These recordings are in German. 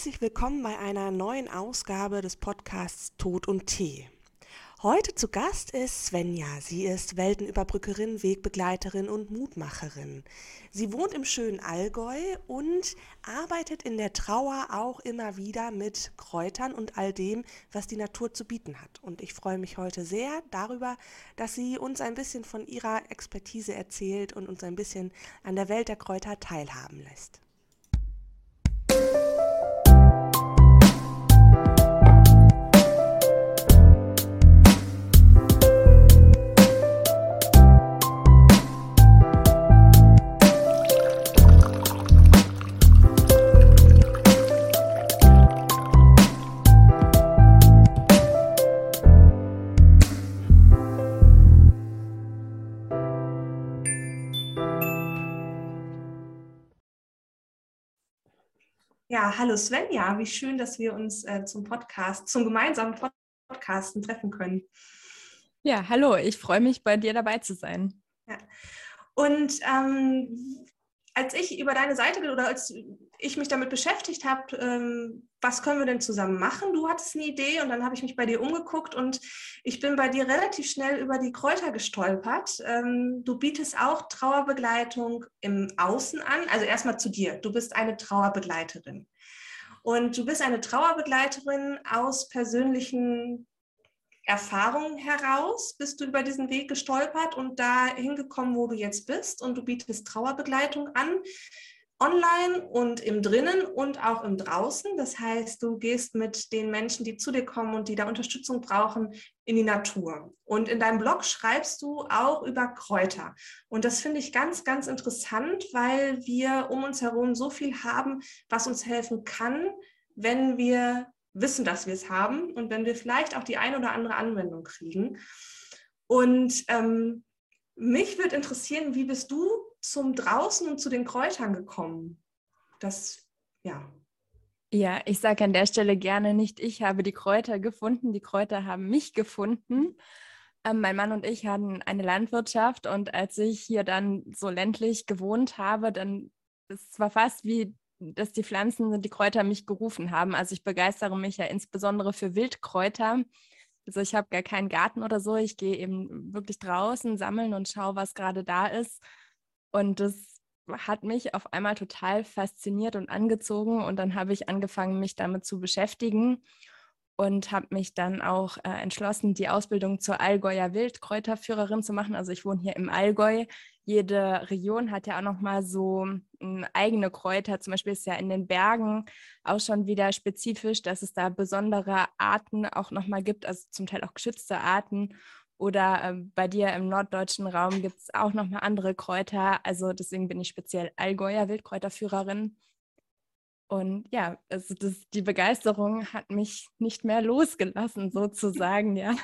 Herzlich willkommen bei einer neuen Ausgabe des Podcasts Tod und Tee. Heute zu Gast ist Svenja. Sie ist Weltenüberbrückerin, Wegbegleiterin und Mutmacherin. Sie wohnt im schönen Allgäu und arbeitet in der Trauer auch immer wieder mit Kräutern und all dem, was die Natur zu bieten hat. Und ich freue mich heute sehr darüber, dass sie uns ein bisschen von ihrer Expertise erzählt und uns ein bisschen an der Welt der Kräuter teilhaben lässt. Ja, hallo Svenja, wie schön, dass wir uns zum gemeinsamen Podcasten treffen können. Ja, hallo, ich freue mich, bei dir dabei zu sein. Ja. Und als ich über deine Seite oder als ich mich damit beschäftigt habe, was können wir denn zusammen machen? Du hattest eine Idee und dann habe ich mich bei dir umgeguckt und ich bin bei dir relativ schnell über die Kräuter gestolpert. Du bietest auch Trauerbegleitung im Außen an. Also erstmal zu dir. Du bist eine Trauerbegleiterin. Und du bist eine Trauerbegleiterin aus persönlichen Erfahrungen heraus, bist du über diesen Weg gestolpert und da hingekommen, wo du jetzt bist. Und du bietest Trauerbegleitung an, online und im Drinnen und auch im Draußen. Das heißt, du gehst mit den Menschen, die zu dir kommen und die da Unterstützung brauchen, in die Natur. Und in deinem Blog schreibst du auch über Kräuter. Und das finde ich ganz, ganz interessant, weil wir um uns herum so viel haben, was uns helfen kann, wenn wir wissen, dass wir es haben und wenn wir vielleicht auch die eine oder andere Anwendung kriegen. Und mich würde interessieren, wie bist du zum Draußen und zu den Kräutern gekommen? Ja, ich sage an der Stelle gerne nicht, ich habe die Kräuter gefunden, die Kräuter haben mich gefunden. Mein Mann und ich hatten eine Landwirtschaft und als ich hier dann so ländlich gewohnt habe, dann es war fast wie, dass die Pflanzen und die Kräuter mich gerufen haben. Also ich begeistere mich ja insbesondere für Wildkräuter. Also ich habe gar keinen Garten oder so. Ich gehe eben wirklich draußen sammeln und schaue, was gerade da ist. Und das hat mich auf einmal total fasziniert und angezogen. Und dann habe ich angefangen, mich damit zu beschäftigen und habe mich dann auch entschlossen, die Ausbildung zur Allgäuer Wildkräuterführerin zu machen. Also ich wohne hier im Allgäu. Jede Region hat ja auch nochmal so eigene Kräuter. Zum Beispiel ist ja in den Bergen auch schon wieder spezifisch, dass es da besondere Arten auch nochmal gibt, also zum Teil auch geschützte Arten. Oder bei dir im norddeutschen Raum gibt es auch nochmal andere Kräuter. Also deswegen bin ich speziell Allgäuer Wildkräuterführerin. Und ja, also die Begeisterung hat mich nicht mehr losgelassen, sozusagen, ja.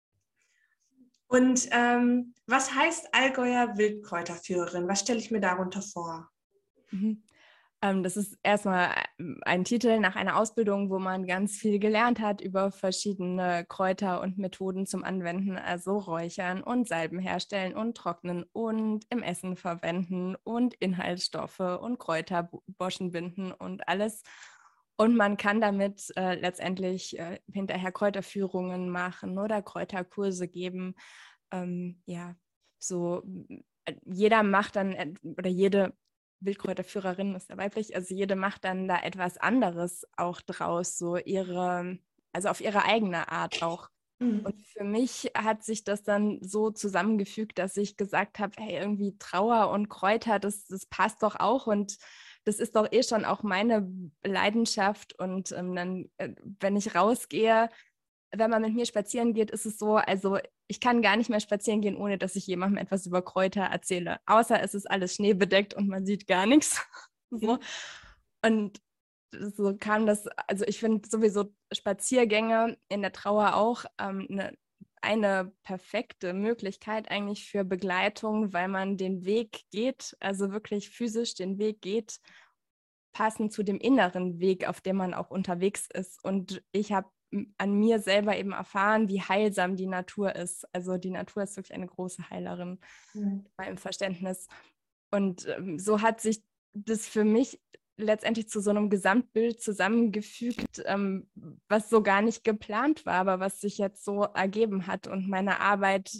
Und was heißt Allgäuer Wildkräuterführerin? Was stelle ich mir darunter vor? Mhm. Das ist erstmal ein Titel nach einer Ausbildung, wo man ganz viel gelernt hat über verschiedene Kräuter und Methoden zum Anwenden, also Räuchern und Salben herstellen und trocknen und im Essen verwenden und Inhaltsstoffe und Kräuterboschen binden und alles. Und man kann damit letztendlich hinterher Kräuterführungen machen oder Kräuterkurse geben. Ja, so jeder macht dann oder jede Wildkräuterführerin ist ja weiblich, also jede macht dann da etwas anderes auch draus, so also auf ihre eigene Art auch. Und für mich hat sich das dann so zusammengefügt, dass ich gesagt habe, hey, irgendwie Trauer und Kräuter, das passt doch auch und das ist doch eh schon auch meine Leidenschaft. Und dann, wenn ich rausgehe, wenn man mit mir spazieren geht, ist es so, also ich kann gar nicht mehr spazieren gehen, ohne dass ich jemandem etwas über Kräuter erzähle. Außer es ist alles schneebedeckt und man sieht gar nichts. So. Und so kam das, also ich finde sowieso Spaziergänge in der Trauer auch eine perfekte Möglichkeit eigentlich für Begleitung, weil man den Weg geht, also wirklich physisch den Weg geht, passend zu dem inneren Weg, auf dem man auch unterwegs ist. Und ich habe an mir selber eben erfahren, wie heilsam die Natur ist. Also die Natur ist wirklich eine große Heilerin in meinem Verständnis. Und so hat sich das für mich letztendlich zu so einem Gesamtbild zusammengefügt, was so gar nicht geplant war, aber was sich jetzt so ergeben hat und meine Arbeit,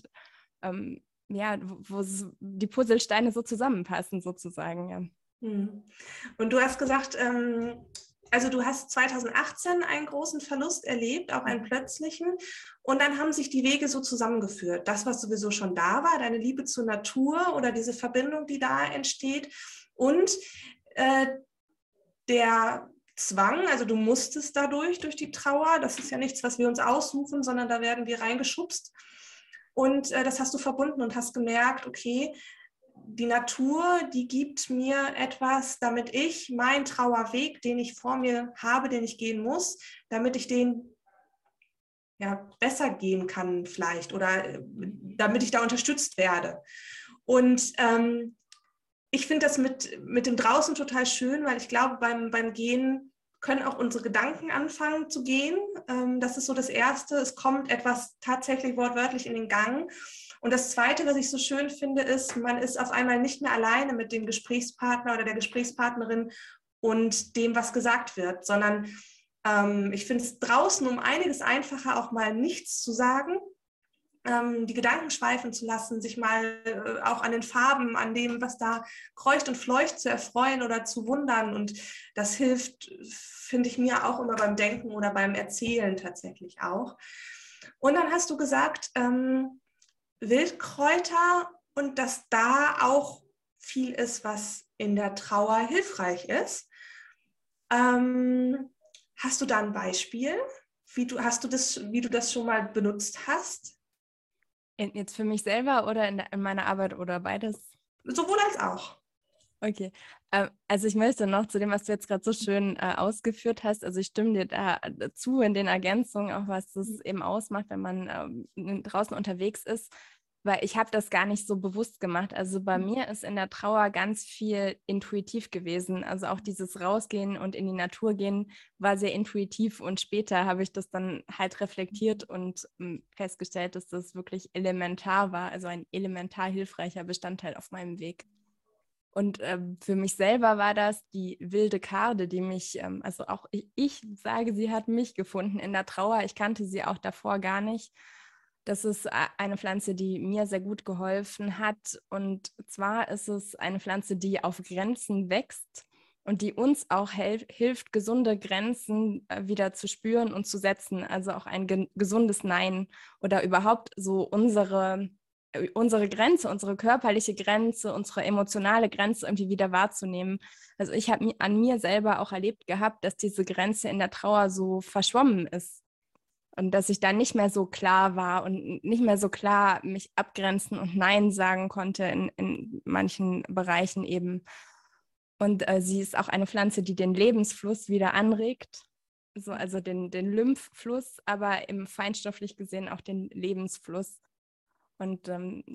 wo die Puzzlesteine so zusammenpassen sozusagen, ja. Und du hast gesagt, also du hast 2018 einen großen Verlust erlebt, auch einen plötzlichen, und dann haben sich die Wege so zusammengeführt. Das, was sowieso schon da war, deine Liebe zur Natur oder diese Verbindung, die da entsteht, und der Zwang, also du musstest durch die Trauer, das ist ja nichts, was wir uns aussuchen, sondern da werden wir reingeschubst, und das hast du verbunden und hast gemerkt, okay, die Natur, die gibt mir etwas, damit ich meinen Trauerweg, den ich vor mir habe, den ich gehen muss, damit ich den besser gehen kann vielleicht oder damit ich da unterstützt werde. Und ich finde das mit dem Draußen total schön, weil ich glaube, beim Gehen können auch unsere Gedanken anfangen zu gehen. Das ist so das Erste. Es kommt etwas tatsächlich wortwörtlich in den Gang. Und das Zweite, was ich so schön finde, ist, man ist auf einmal nicht mehr alleine mit dem Gesprächspartner oder der Gesprächspartnerin und dem, was gesagt wird, sondern ich finde es draußen um einiges einfacher, auch mal nichts zu sagen, die Gedanken schweifen zu lassen, sich mal auch an den Farben, an dem, was da kreucht und fleucht, zu erfreuen oder zu wundern. Und das hilft, finde ich, mir auch immer beim Denken oder beim Erzählen tatsächlich auch. Und dann hast du gesagt, Wildkräuter und dass da auch viel ist, was in der Trauer hilfreich ist. Hast du da ein Beispiel, wie du das schon mal benutzt hast? Jetzt für mich selber oder in meiner Arbeit oder beides? Sowohl als auch. Okay, also ich möchte noch zu dem, was du jetzt gerade so schön ausgeführt hast, also ich stimme dir da zu in den Ergänzungen, auch was das eben ausmacht, wenn man draußen unterwegs ist, weil ich habe das gar nicht so bewusst gemacht. Also bei mir ist in der Trauer ganz viel intuitiv gewesen, also auch dieses Rausgehen und in die Natur gehen war sehr intuitiv, und später habe ich das dann halt reflektiert und festgestellt, dass das wirklich elementar war, also ein elementar hilfreicher Bestandteil auf meinem Weg. Und für mich selber war das die wilde Karde, die mich, also auch ich sage, sie hat mich gefunden in der Trauer. Ich kannte sie auch davor gar nicht. Das ist eine Pflanze, die mir sehr gut geholfen hat. Und zwar ist es eine Pflanze, die auf Grenzen wächst und die uns auch hilft, gesunde Grenzen wieder zu spüren und zu setzen. Also auch ein gesundes Nein oder überhaupt so unsere Grenze, unsere körperliche Grenze, unsere emotionale Grenze irgendwie wieder wahrzunehmen. Also ich habe an mir selber auch erlebt gehabt, dass diese Grenze in der Trauer so verschwommen ist und dass ich da nicht mehr so klar war und nicht mehr so klar mich abgrenzen und Nein sagen konnte in manchen Bereichen eben. Und sie ist auch eine Pflanze, die den Lebensfluss wieder anregt, so, also den Lymphfluss, aber im feinstofflich gesehen auch den Lebensfluss. Und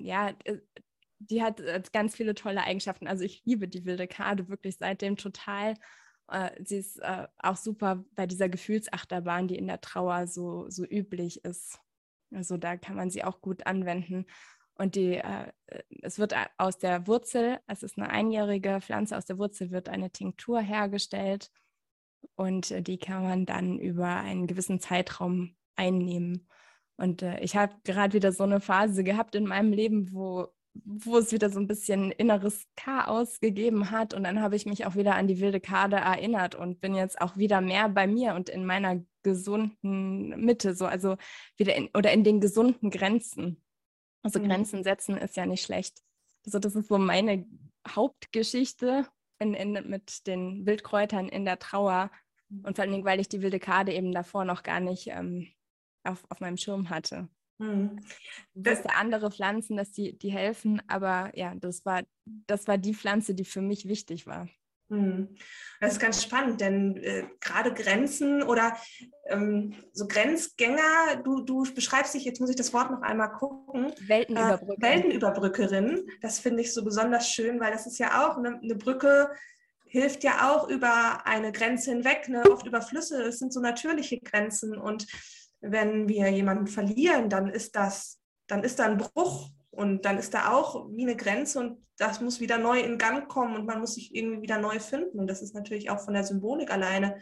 die hat ganz viele tolle Eigenschaften. Also ich liebe die wilde Karde wirklich seitdem total. Sie ist auch super bei dieser Gefühlsachterbahn, die in der Trauer so üblich ist. Also da kann man sie auch gut anwenden. Und es wird aus der Wurzel, es ist eine einjährige Pflanze, aus der Wurzel wird eine Tinktur hergestellt und die kann man dann über einen gewissen Zeitraum einnehmen. Und ich habe gerade wieder so eine Phase gehabt in meinem Leben, wo es wieder so ein bisschen inneres Chaos gegeben hat. Und dann habe ich mich auch wieder an die wilde Karde erinnert und bin jetzt auch wieder mehr bei mir und in meiner gesunden Mitte, so, also wieder in den gesunden Grenzen. Also Grenzen setzen ist ja nicht schlecht. Also das ist so meine Hauptgeschichte mit den Wildkräutern in der Trauer. Und vor allen Dingen, weil ich die wilde Karde eben davor noch gar nicht auf meinem Schirm hatte. Ich wusste andere Pflanzen, dass die helfen, aber ja, das war die Pflanze, die für mich wichtig war. Das ist ganz spannend, denn gerade Grenzen oder so Grenzgänger, du beschreibst dich, jetzt muss ich das Wort noch einmal gucken, Weltenüberbrückerin, das finde ich so besonders schön, weil das ist ja auch, eine Brücke hilft ja auch über eine Grenze hinweg, oft über Flüsse, das sind so natürliche Grenzen, und wenn wir jemanden verlieren, dann ist da ein Bruch Und dann ist da auch wie eine Grenze und das muss wieder neu in Gang kommen und man muss sich irgendwie wieder neu finden. Und das ist natürlich auch von der Symbolik alleine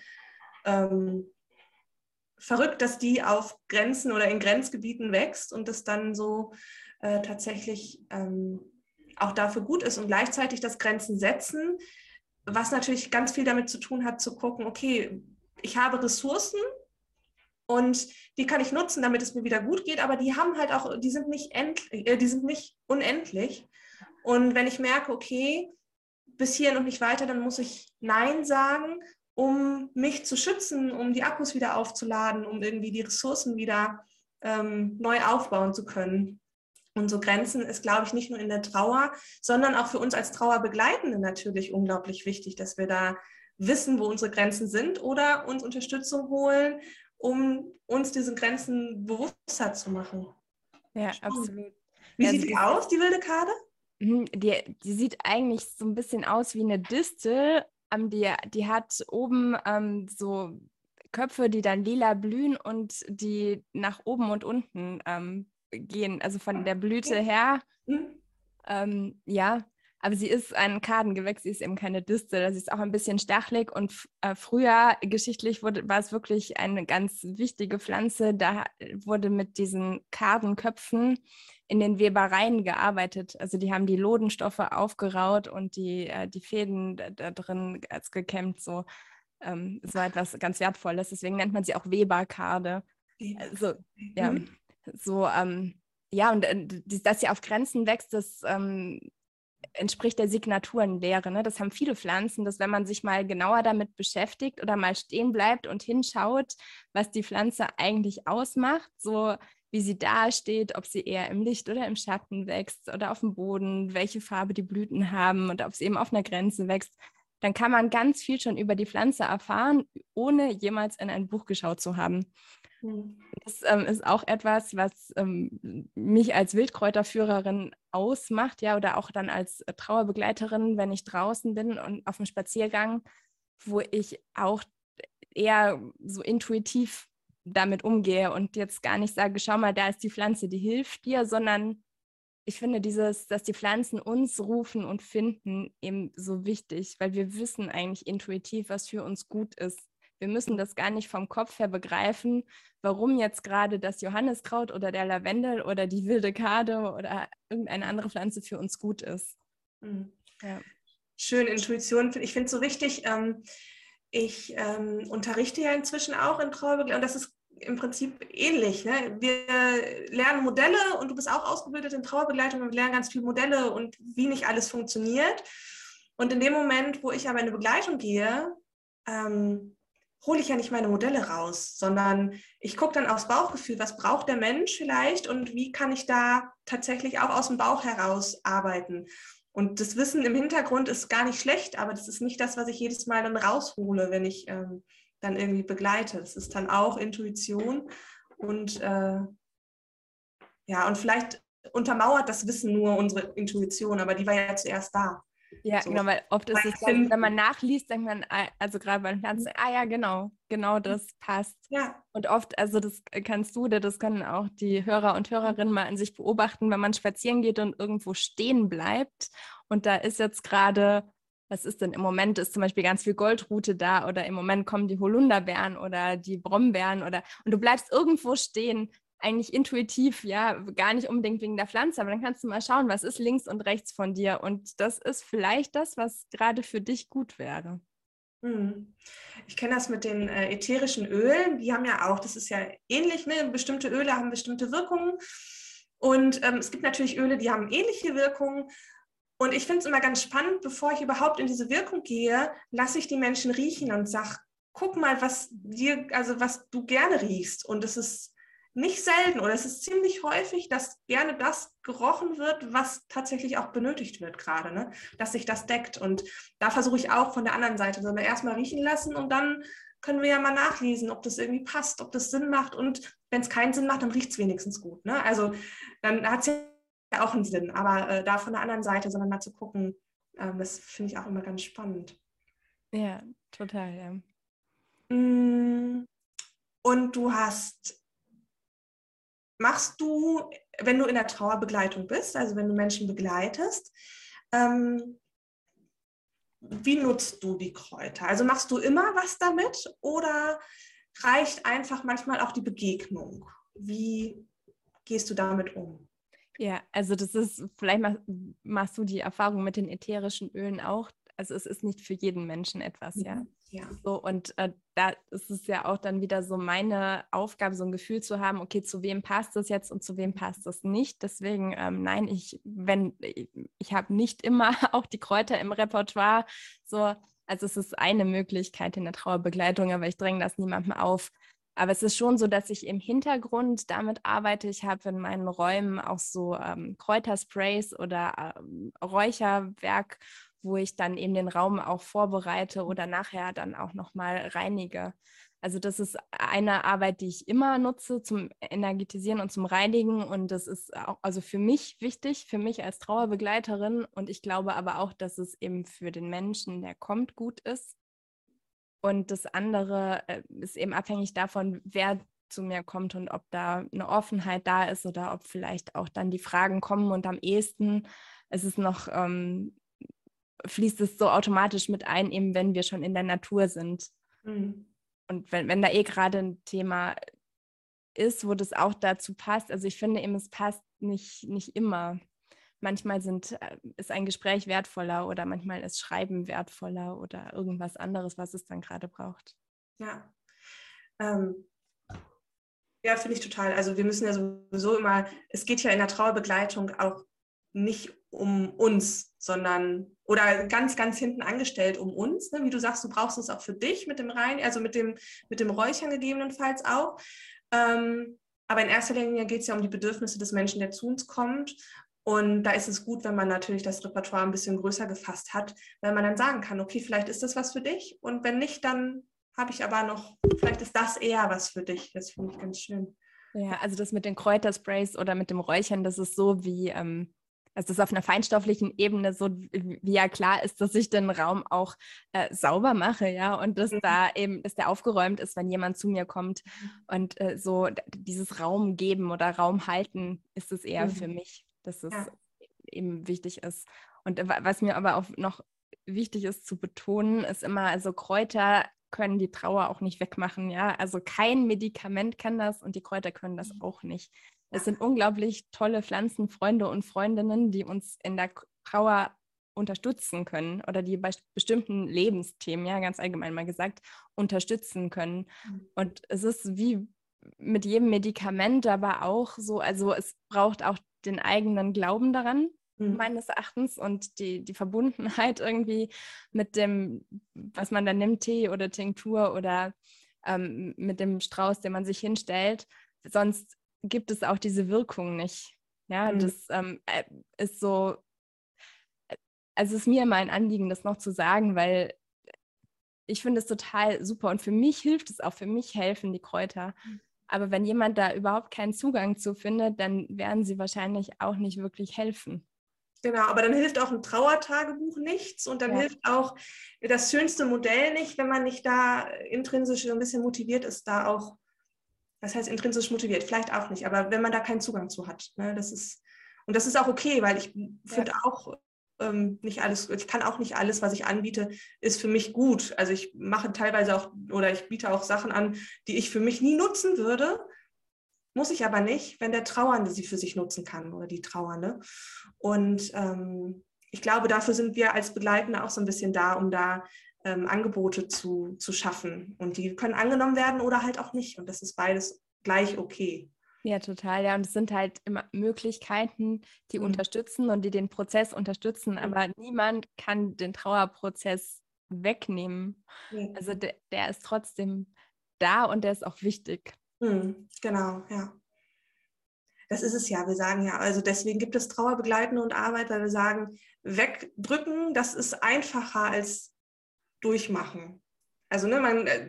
verrückt, dass die auf Grenzen oder in Grenzgebieten wächst und das dann so tatsächlich auch dafür gut ist. Und gleichzeitig das Grenzen setzen, was natürlich ganz viel damit zu tun hat, zu gucken, okay, ich habe Ressourcen und die kann ich nutzen, damit es mir wieder gut geht, aber die haben halt auch, die sind nicht unendlich. Und wenn ich merke, okay, bis hierhin und nicht weiter, dann muss ich Nein sagen, um mich zu schützen, um die Akkus wieder aufzuladen, um irgendwie die Ressourcen wieder neu aufbauen zu können. Und so Grenzen ist, glaube ich, nicht nur in der Trauer, sondern auch für uns als Trauerbegleitende natürlich unglaublich wichtig, dass wir da wissen, wo unsere Grenzen sind oder uns Unterstützung holen, um uns diesen Grenzen bewusster zu machen. Ja, absolut. Wie Ja, sieht die aus, die wilde Kade? Die sieht eigentlich so ein bisschen aus wie eine Distel. Die hat oben so Köpfe, die dann lila blühen und die nach oben und unten gehen, also von der Blüte her. Ja, aber sie ist ein Kardengewächs, sie ist eben keine Distel. Sie ist auch ein bisschen stachelig und früher geschichtlich war es wirklich eine ganz wichtige Pflanze. Da wurde mit diesen Kardenköpfen in den Webereien gearbeitet. Also die haben die Lodenstoffe aufgeraut und die Fäden da drin gekämmt. So, es war etwas ganz Wertvolles. Deswegen nennt man sie auch Weberkarde. Also, ja, so, ja, und dass sie auf Grenzen wächst, das entspricht der Signaturenlehre. Ne? Das haben viele Pflanzen, dass wenn man sich mal genauer damit beschäftigt oder mal stehen bleibt und hinschaut, was die Pflanze eigentlich ausmacht, so wie sie dasteht, ob sie eher im Licht oder im Schatten wächst oder auf dem Boden, welche Farbe die Blüten haben und ob sie eben auf einer Grenze wächst, dann kann man ganz viel schon über die Pflanze erfahren, ohne jemals in ein Buch geschaut zu haben. Das ist auch etwas, was mich als Wildkräuterführerin ausmacht, ja, oder auch dann als Trauerbegleiterin, wenn ich draußen bin und auf dem Spaziergang, wo ich auch eher so intuitiv damit umgehe und jetzt gar nicht sage, schau mal, da ist die Pflanze, die hilft dir, sondern ich finde dass die Pflanzen uns rufen und finden, eben so wichtig, weil wir wissen eigentlich intuitiv, was für uns gut ist. Wir müssen das gar nicht vom Kopf her begreifen, warum jetzt gerade das Johanniskraut oder der Lavendel oder die wilde Kade oder irgendeine andere Pflanze für uns gut ist. Ja. Schön, Intuition. Ich finde es so wichtig. Ich unterrichte ja inzwischen auch in Trauerbegleitung und das ist im Prinzip ähnlich. Ne? Wir lernen Modelle und du bist auch ausgebildet in Trauerbegleitung und wir lernen ganz viele Modelle und wie nicht alles funktioniert. Und in dem Moment, wo ich aber in eine Begleitung gehe, hole ich ja nicht meine Modelle raus, sondern ich gucke dann aufs Bauchgefühl, was braucht der Mensch vielleicht und wie kann ich da tatsächlich auch aus dem Bauch heraus arbeiten. Und das Wissen im Hintergrund ist gar nicht schlecht, aber das ist nicht das, was ich jedes Mal dann raushole, wenn ich dann irgendwie begleite. Das ist dann auch Intuition und ja, und vielleicht untermauert das Wissen nur unsere Intuition, aber die war ja zuerst da. Ja, so. Genau, weil oft ist es, wenn man nachliest, denkt man, also gerade bei den Pflanzen, ja, genau das passt. Ja. Und oft, also das kannst du oder das können auch die Hörer und Hörerinnen mal an sich beobachten, wenn man spazieren geht und irgendwo stehen bleibt und da ist jetzt gerade, was ist denn im Moment, ist zum Beispiel ganz viel Goldrute da oder im Moment kommen die Holunderbeeren oder die Brombeeren und du bleibst irgendwo stehen, eigentlich intuitiv, ja, gar nicht unbedingt wegen der Pflanze, aber dann kannst du mal schauen, was ist links und rechts von dir und das ist vielleicht das, was gerade für dich gut wäre. Ich kenne das mit den ätherischen Ölen, die haben ja auch, das ist ja ähnlich, ne? Bestimmte Öle haben bestimmte Wirkungen und es gibt natürlich Öle, die haben ähnliche Wirkungen und ich finde es immer ganz spannend, bevor ich überhaupt in diese Wirkung gehe, lasse ich die Menschen riechen und sage, guck mal, was du gerne riechst und es ist nicht selten oder es ist ziemlich häufig, dass gerne das gerochen wird, was tatsächlich auch benötigt wird gerade, ne? Dass sich das deckt. Und da versuche ich auch von der anderen Seite, sondern erstmal riechen lassen und dann können wir ja mal nachlesen, ob das irgendwie passt, ob das Sinn macht. Und wenn es keinen Sinn macht, dann riecht es wenigstens gut. Ne? Also dann hat es ja auch einen Sinn, aber da von der anderen Seite, sondern mal zu gucken, das finde ich auch immer ganz spannend. Ja, total, ja. Und machst du wenn du in der Trauerbegleitung bist, also wenn du Menschen begleitest, wie nutzt du die Kräuter? Also machst du immer was damit oder reicht einfach manchmal auch die Begegnung? Wie gehst du damit um? Ja, also das ist, vielleicht machst du die Erfahrung mit den ätherischen Ölen auch. Also es ist nicht für jeden Menschen etwas, ja. Ja. So, und da ist es ja auch dann wieder so meine Aufgabe, so ein Gefühl zu haben, okay, zu wem passt das jetzt und zu wem passt das nicht. Deswegen, nein, ich habe nicht immer auch die Kräuter im Repertoire. So, also es ist eine Möglichkeit in der Trauerbegleitung, aber ich dränge das niemandem auf. Aber es ist schon so, dass ich im Hintergrund damit arbeite. Ich habe in meinen Räumen auch so Kräutersprays oder Räucherwerk, wo ich dann eben den Raum auch vorbereite oder nachher dann auch nochmal reinige. Also das ist eine Arbeit, die ich immer nutze zum Energetisieren und zum Reinigen. Und das ist auch also für mich wichtig, für mich als Trauerbegleiterin. Und ich glaube aber auch, dass es eben für den Menschen, der kommt, gut ist. Und das andere ist eben abhängig davon, wer zu mir kommt und ob da eine Offenheit da ist oder ob vielleicht auch dann die Fragen kommen. Und am ehesten ist es noch, fließt es so automatisch mit ein, eben wenn wir schon in der Natur sind. Mhm. Und wenn da eh gerade ein Thema ist, wo das auch dazu passt, also ich finde eben, es passt nicht immer. Manchmal ist ein Gespräch wertvoller oder manchmal ist Schreiben wertvoller oder irgendwas anderes, was es dann gerade braucht. Ja. Ja, finde ich total. Also wir müssen ja sowieso immer, es geht ja in der Trauerbegleitung auch nicht um uns, sondern, oder ganz, ganz hinten angestellt um uns. Ne? Wie du sagst, du brauchst es auch für dich mit dem also mit dem Räuchern gegebenenfalls auch. Aber in erster Linie geht es ja um die Bedürfnisse des Menschen, der zu uns kommt. Und da ist es gut, wenn man natürlich das Repertoire ein bisschen größer gefasst hat, weil man dann sagen kann, okay, vielleicht ist das was für dich und wenn nicht, dann habe ich aber noch, vielleicht ist das eher was für dich. Das finde ich ganz schön. Ja, also das mit den Kräutersprays oder mit dem Räuchern, das ist so wie, also das ist auf einer feinstofflichen Ebene so, wie ja klar ist, dass ich den Raum auch sauber mache, ja, und dass da eben, dass der aufgeräumt ist, wenn jemand zu mir kommt. Und so dieses Raum geben oder Raum halten ist es eher für mich, dass es eben wichtig ist. Und was mir aber auch noch wichtig ist zu betonen, ist immer, also Kräuter können die Trauer auch nicht wegmachen, ja. Also kein Medikament kann das und die Kräuter können das auch nicht. Es sind unglaublich tolle Pflanzenfreunde und Freundinnen, die uns in der Trauer unterstützen können oder die bei bestimmten Lebensthemen, ja, ganz allgemein mal gesagt, unterstützen können. Und es ist wie mit jedem Medikament aber auch so, also es braucht auch den eigenen Glauben daran, meines Erachtens, und die Verbundenheit irgendwie mit dem, was man da nimmt, Tee oder Tinktur oder mit dem Strauß, den man sich hinstellt. Sonst gibt es auch diese Wirkung nicht. Ja, das ist so, also es ist mir immer ein Anliegen, das noch zu sagen, weil ich finde es total super und für mich hilft es auch, für mich helfen die Kräuter. Aber wenn jemand da überhaupt keinen Zugang zu findet, dann werden sie wahrscheinlich auch nicht wirklich helfen. Genau, aber dann hilft auch ein Trauertagebuch nichts und dann hilft auch das schönste Modell nicht, wenn man nicht da intrinsisch ein bisschen motiviert ist, da auch, was heißt intrinsisch motiviert? Vielleicht auch nicht, aber wenn man da keinen Zugang zu hat. Ne, das ist auch okay, weil ich finde auch, nicht alles, ich kann auch nicht alles, was ich anbiete, ist für mich gut. Also ich mache teilweise auch, oder ich biete auch Sachen an, die ich für mich nie nutzen würde, muss ich aber nicht, wenn der Trauernde sie für sich nutzen kann oder die Trauernde. Und ich glaube, dafür sind wir als Begleitende auch so ein bisschen da, um da Angebote zu schaffen. Und die können angenommen werden oder halt auch nicht. Und das ist beides gleich okay. Ja, total. Ja, und es sind halt immer Möglichkeiten, die unterstützen und die den Prozess unterstützen. Aber niemand kann den Trauerprozess wegnehmen. Also der ist trotzdem da und der ist auch wichtig. Genau, ja. Das ist es ja. Wir sagen ja, also deswegen gibt es Trauerbegleitende und Arbeit, weil wir sagen, wegdrücken, das ist einfacher als durchmachen. Also für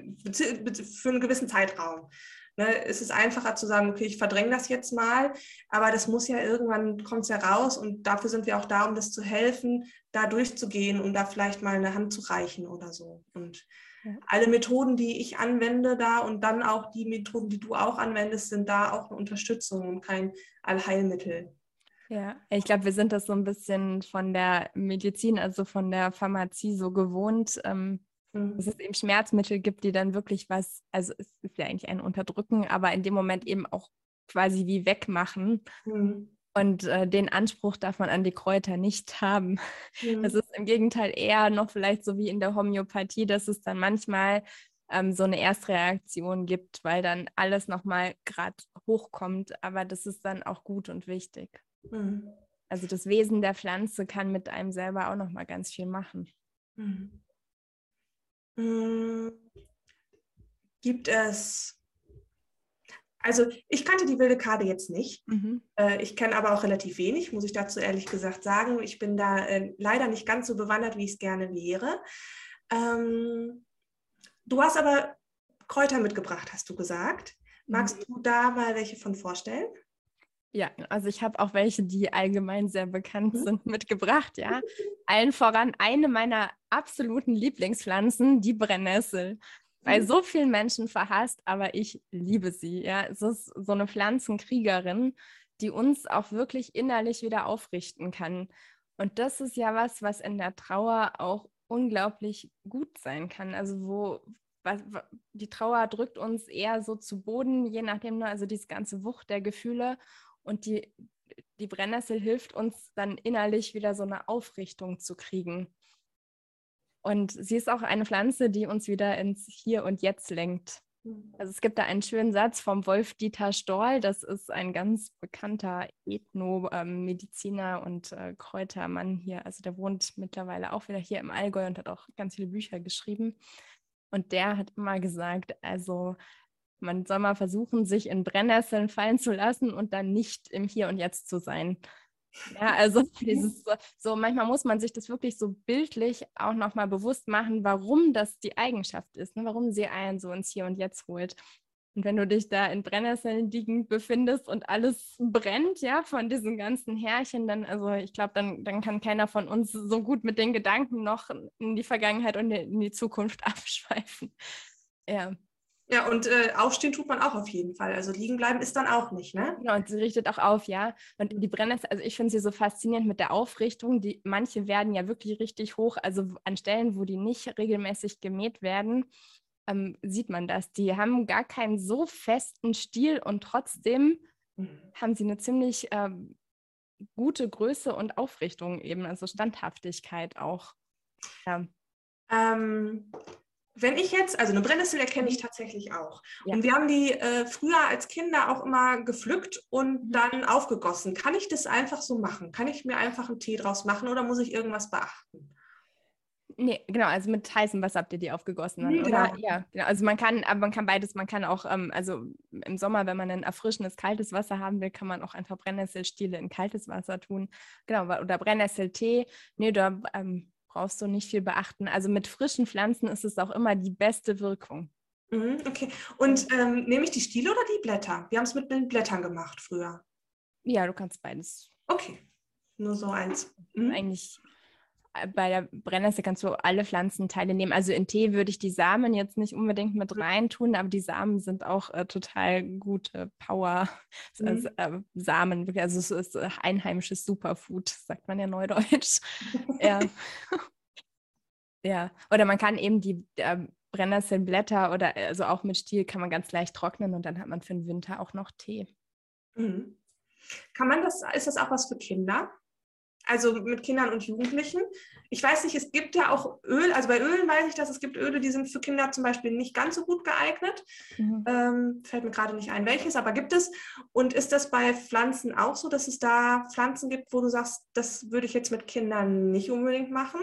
einen gewissen Zeitraum. Ne, es ist einfacher zu sagen, okay, ich verdränge das jetzt mal, aber das muss ja irgendwann, kommt es ja raus und dafür sind wir auch da, um das zu helfen, da durchzugehen und da vielleicht mal eine Hand zu reichen oder so. Und Ja. Alle Methoden, die ich anwende da und dann auch die Methoden, die du auch anwendest, sind da auch eine Unterstützung und kein Allheilmittel. Ja, ich glaube, wir sind das so ein bisschen von der Medizin, also von der Pharmazie so gewohnt, dass es eben Schmerzmittel gibt, die dann wirklich was, also es ist ja eigentlich ein Unterdrücken, aber in dem Moment eben auch quasi wie wegmachen. Mhm. Und den Anspruch darf man an die Kräuter nicht haben. Das Mhm. ist im Gegenteil eher noch vielleicht so wie in der Homöopathie, dass es dann manchmal so eine Erstreaktion gibt, weil dann alles nochmal gerade hochkommt. Aber das ist dann auch gut und wichtig. Mhm. Also das Wesen der Pflanze kann mit einem selber auch nochmal ganz viel machen. Mhm. Mhm. Gibt es, also ich kannte die wilde Kade jetzt nicht. Mhm. Ich kenne aber auch relativ wenig, muss ich dazu ehrlich gesagt sagen. Ich bin da leider nicht ganz so bewandert, wie ich es gerne wäre. Du hast aber Kräuter mitgebracht, hast du gesagt. Mhm. Magst du da mal welche von vorstellen? Ja, also ich habe auch welche, die allgemein sehr bekannt Mhm. sind, mitgebracht, ja. Allen voran eine meiner absoluten Lieblingspflanzen, die Brennnessel. Bei Mhm. so vielen Menschen verhasst, aber ich liebe sie, ja. Es ist so eine Pflanzenkriegerin, die uns auch wirklich innerlich wieder aufrichten kann. Und das ist ja was, was in der Trauer auch unglaublich gut sein kann. Also die Trauer drückt uns eher so zu Boden, je nachdem, ne, also diese ganze Wucht der Gefühle. Und die Brennnessel hilft uns dann innerlich wieder so eine Aufrichtung zu kriegen. Und sie ist auch eine Pflanze, die uns wieder ins Hier und Jetzt lenkt. Also es gibt da einen schönen Satz vom Wolf-Dieter Storl, das ist ein ganz bekannter Ethnomediziner und Kräutermann hier. Also der wohnt mittlerweile auch wieder hier im Allgäu und hat auch ganz viele Bücher geschrieben. Und der hat immer gesagt, also man soll mal versuchen, sich in Brennnesseln fallen zu lassen und dann nicht im Hier und Jetzt zu sein. Ja, also dieses so, manchmal muss man sich das wirklich so bildlich auch nochmal bewusst machen, warum das die Eigenschaft ist, ne? Warum sie einen so ins Hier und Jetzt holt. Und wenn du dich da in Brennnesseln liegend befindest und alles brennt, ja, von diesen ganzen Härchen, dann, also ich glaube, dann kann keiner von uns so gut mit den Gedanken noch in die Vergangenheit und in die Zukunft abschweifen. Ja. Ja, und aufstehen tut man auch auf jeden Fall. Also liegen bleiben ist dann auch nicht, ne? Genau, und sie richtet auch auf, ja. Und die Brennnessel, also ich finde sie so faszinierend mit der Aufrichtung. Manche werden ja wirklich richtig hoch, also an Stellen, wo die nicht regelmäßig gemäht werden, sieht man das. Die haben gar keinen so festen Stiel und trotzdem haben sie eine ziemlich gute Größe und Aufrichtung eben, also Standhaftigkeit auch. Ja. Ähm, Wenn ich jetzt, also eine Brennnessel erkenne ich tatsächlich auch. Ja. Und wir haben die früher als Kinder auch immer gepflückt und dann aufgegossen. Kann ich das einfach so machen? Kann ich mir einfach einen Tee draus machen oder muss ich irgendwas beachten? Nee, genau, also mit heißem Wasser habt ihr die aufgegossen dann, Genau. oder? Ja, genau. Also aber man kann beides, man kann auch, also im Sommer, wenn man ein erfrischendes, kaltes Wasser haben will, kann man auch einfach Brennnesselstiele in kaltes Wasser tun. Genau, oder Brennnesseltee. Nee, da brauchst du nicht viel beachten. Also mit frischen Pflanzen ist es auch immer die beste Wirkung. Okay. Und nehme ich die Stiele oder die Blätter? Wir haben es mit den Blättern gemacht früher. Ja, du kannst beides. Okay. Nur so eins. Mhm. Eigentlich bei der Brennnessel kannst du alle Pflanzenteile nehmen. Also in Tee würde ich die Samen jetzt nicht unbedingt mit reintun, aber die Samen sind auch total gute Power. Also, Mhm. Samen, also es ist einheimisches Superfood, sagt man ja neudeutsch. Ja. Ja. Oder man kann eben die Brennnesselblätter oder also auch mit Stiel kann man ganz leicht trocknen und dann hat man für den Winter auch noch Tee. Mhm. Kann man das, ist das auch was für Kinder? Also mit Kindern und Jugendlichen. Ich weiß nicht, es gibt ja auch Öl, also bei Ölen weiß ich, dass es gibt Öle, die sind für Kinder zum Beispiel nicht ganz so gut geeignet. Mhm. Fällt mir gerade nicht ein, welches, aber gibt es. Und ist das bei Pflanzen auch so, dass es da Pflanzen gibt, wo du sagst, das würde ich jetzt mit Kindern nicht unbedingt machen?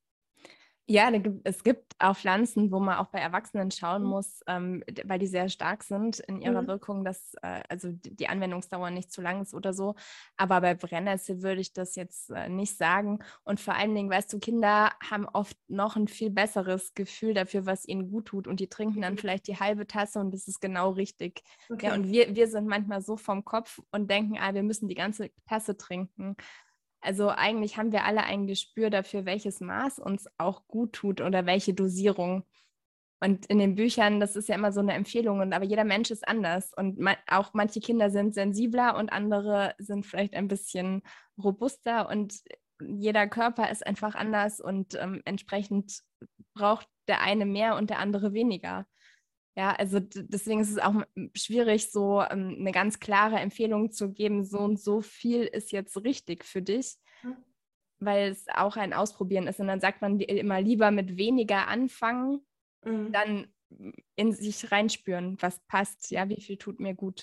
Ja, es gibt auch Pflanzen, wo man auch bei Erwachsenen schauen muss, weil die sehr stark sind in ihrer Mhm. Wirkung, dass also die Anwendungsdauer nicht zu lang ist oder so. Aber bei Brennnessel würde ich das jetzt nicht sagen. Und vor allen Dingen, weißt du, Kinder haben oft noch ein viel besseres Gefühl dafür, was ihnen gut tut. Und die trinken dann vielleicht die halbe Tasse und das ist genau richtig. Okay. Ja, und wir sind manchmal so vom Kopf und denken, wir müssen die ganze Tasse trinken. Also eigentlich haben wir alle ein Gespür dafür, welches Maß uns auch gut tut oder welche Dosierung. Und in den Büchern, das ist ja immer so eine Empfehlung, aber jeder Mensch ist anders. Und auch manche Kinder sind sensibler und andere sind vielleicht ein bisschen robuster. Und jeder Körper ist einfach anders und entsprechend braucht der eine mehr und der andere weniger. Ja, also deswegen ist es auch schwierig, so eine ganz klare Empfehlung zu geben, so und so viel ist jetzt richtig für dich, weil es auch ein Ausprobieren ist. Und dann sagt man immer lieber mit weniger anfangen, dann in sich reinspüren, was passt, ja, wie viel tut mir gut.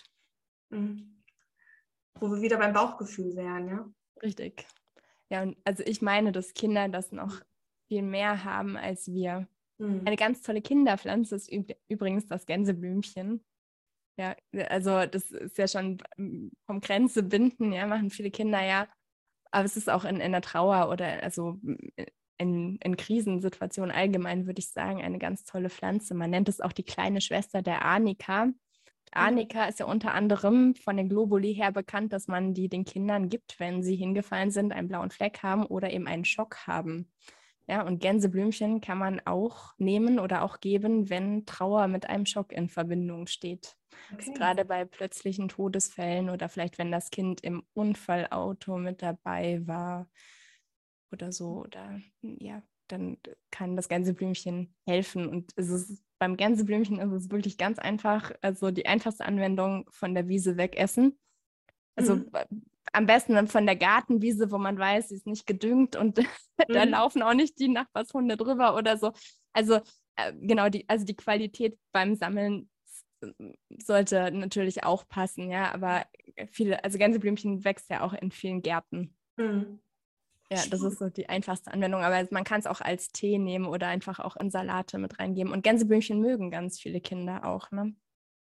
Wo wir wieder beim Bauchgefühl wären, ja. Richtig. Ja, und also ich meine, dass Kinder das noch viel mehr haben als wir. Eine ganz tolle Kinderpflanze ist übrigens das Gänseblümchen. Ja, also das ist ja schon vom Grenze binden, ja, machen viele Kinder ja. Aber es ist auch in der Trauer oder also in Krisensituationen allgemein, würde ich sagen, eine ganz tolle Pflanze. Man nennt es auch die kleine Schwester der Arnika. Arnika ist ja unter anderem von den Globuli her bekannt, dass man die den Kindern gibt, wenn sie hingefallen sind, einen blauen Fleck haben oder eben einen Schock haben. Ja, und Gänseblümchen kann man auch nehmen oder auch geben, wenn Trauer mit einem Schock in Verbindung steht. Okay. Gerade bei plötzlichen Todesfällen oder vielleicht, wenn das Kind im Unfallauto mit dabei war oder so. Oder ja, dann kann das Gänseblümchen helfen. Und beim Gänseblümchen ist es wirklich ganz einfach. Also die einfachste Anwendung von der Wiese wegessen. Also am besten dann von der Gartenwiese, wo man weiß, sie ist nicht gedüngt und da laufen auch nicht die Nachbarshunde drüber oder so. Also genau, die Qualität beim Sammeln sollte natürlich auch passen, ja, aber also Gänseblümchen wächst ja auch in vielen Gärten. Ja, das ist so die einfachste Anwendung, aber man kann es auch als Tee nehmen oder einfach auch in Salate mit reingeben. Und Gänseblümchen mögen ganz viele Kinder auch, ne?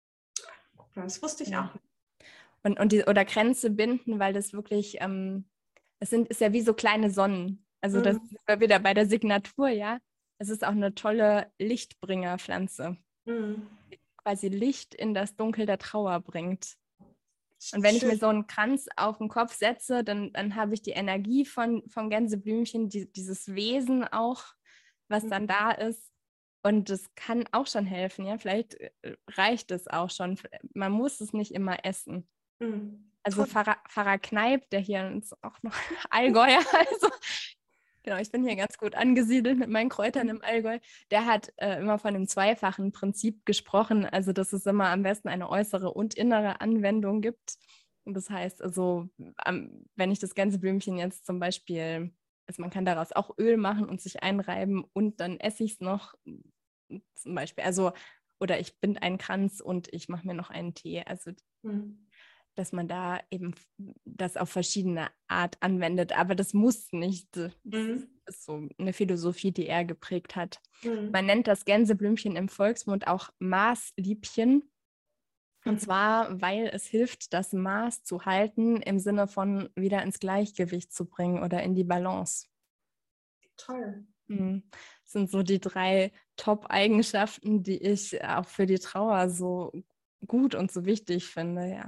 Das wusste ich auch. Oder Kränze binden, weil das wirklich, ist ja wie so kleine Sonnen. Also das ist wieder bei der Signatur, ja. Es ist auch eine tolle Lichtbringerpflanze, die quasi Licht in das Dunkel der Trauer bringt. Und wenn ich mir so einen Kranz auf den Kopf setze, dann habe ich die Energie vom Gänseblümchen, dieses Wesen auch, was dann da ist. Und das kann auch schon helfen, ja. Vielleicht reicht es auch schon. Man muss es nicht immer essen. Also Pfarrer Kneip, der hier ist auch noch Allgäuer, also genau, ich bin hier ganz gut angesiedelt mit meinen Kräutern im Allgäu, der hat immer von dem zweifachen Prinzip gesprochen, also dass es immer am besten eine äußere und innere Anwendung gibt. Und das heißt also, wenn ich das Gänseblümchen jetzt zum Beispiel, also man kann daraus auch Öl machen und sich einreiben und dann esse ich es noch zum Beispiel, also oder ich binde einen Kranz und ich mache mir noch einen Tee, also dass man da eben das auf verschiedene Art anwendet. Aber das muss nicht. Das ist so eine Philosophie, die er geprägt hat. Man nennt das Gänseblümchen im Volksmund auch Maßliebchen. Und zwar, weil es hilft, das Maß zu halten, im Sinne von wieder ins Gleichgewicht zu bringen oder in die Balance. Toll. Das sind so die 3 Top-Eigenschaften, die ich auch für die Trauer so gut und so wichtig finde, ja.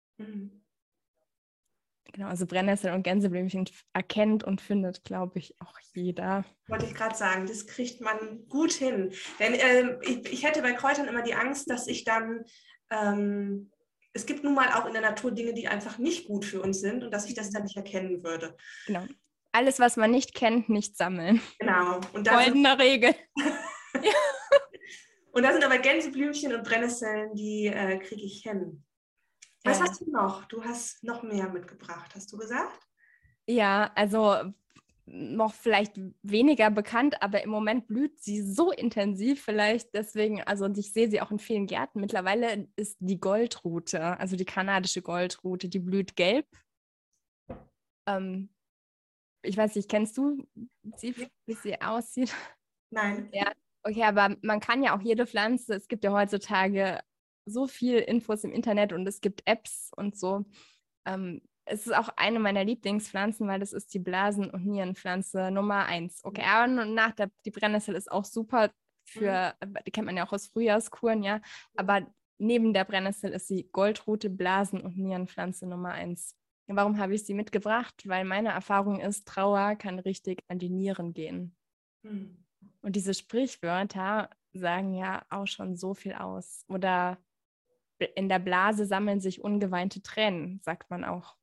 Genau, also Brennnessel und Gänseblümchen erkennt und findet, glaube ich, auch jeder. Wollte ich gerade sagen, das kriegt man gut hin. Denn ich hätte bei Kräutern immer die Angst, dass ich dann, es gibt nun mal auch in der Natur Dinge, die einfach nicht gut für uns sind und dass ich das dann nicht erkennen würde. Genau. Alles, was man nicht kennt, nicht sammeln. Genau. Und goldene Regel. Ja. Und da sind aber Gänseblümchen und Brennnesseln, die kriege ich hin. Was hast du noch? Du hast noch mehr mitgebracht, hast du gesagt? Ja, also noch vielleicht weniger bekannt, aber im Moment blüht sie so intensiv vielleicht deswegen, also und ich sehe sie auch in vielen Gärten. Mittlerweile ist die Goldrute, also die kanadische Goldrute, die blüht gelb. Ich weiß nicht, kennst du sie, wie sie aussieht? Nein. Ja, okay, aber man kann ja auch jede Pflanze, es gibt ja heutzutage so viel Infos im Internet und es gibt Apps und so. Es ist auch eine meiner Lieblingspflanzen, weil das ist die Blasen- und Nierenpflanze Nummer 1. Okay, aber die Brennnessel ist auch super die kennt man ja auch aus Frühjahrskuren, ja. Aber neben der Brennnessel ist die Goldrute, Blasen- und Nierenpflanze Nummer 1. Warum habe ich sie mitgebracht? Weil meine Erfahrung ist, Trauer kann richtig an die Nieren gehen. Und diese Sprichwörter, sagen ja auch schon so viel aus. Oder in der Blase sammeln sich ungeweinte Tränen, sagt man auch.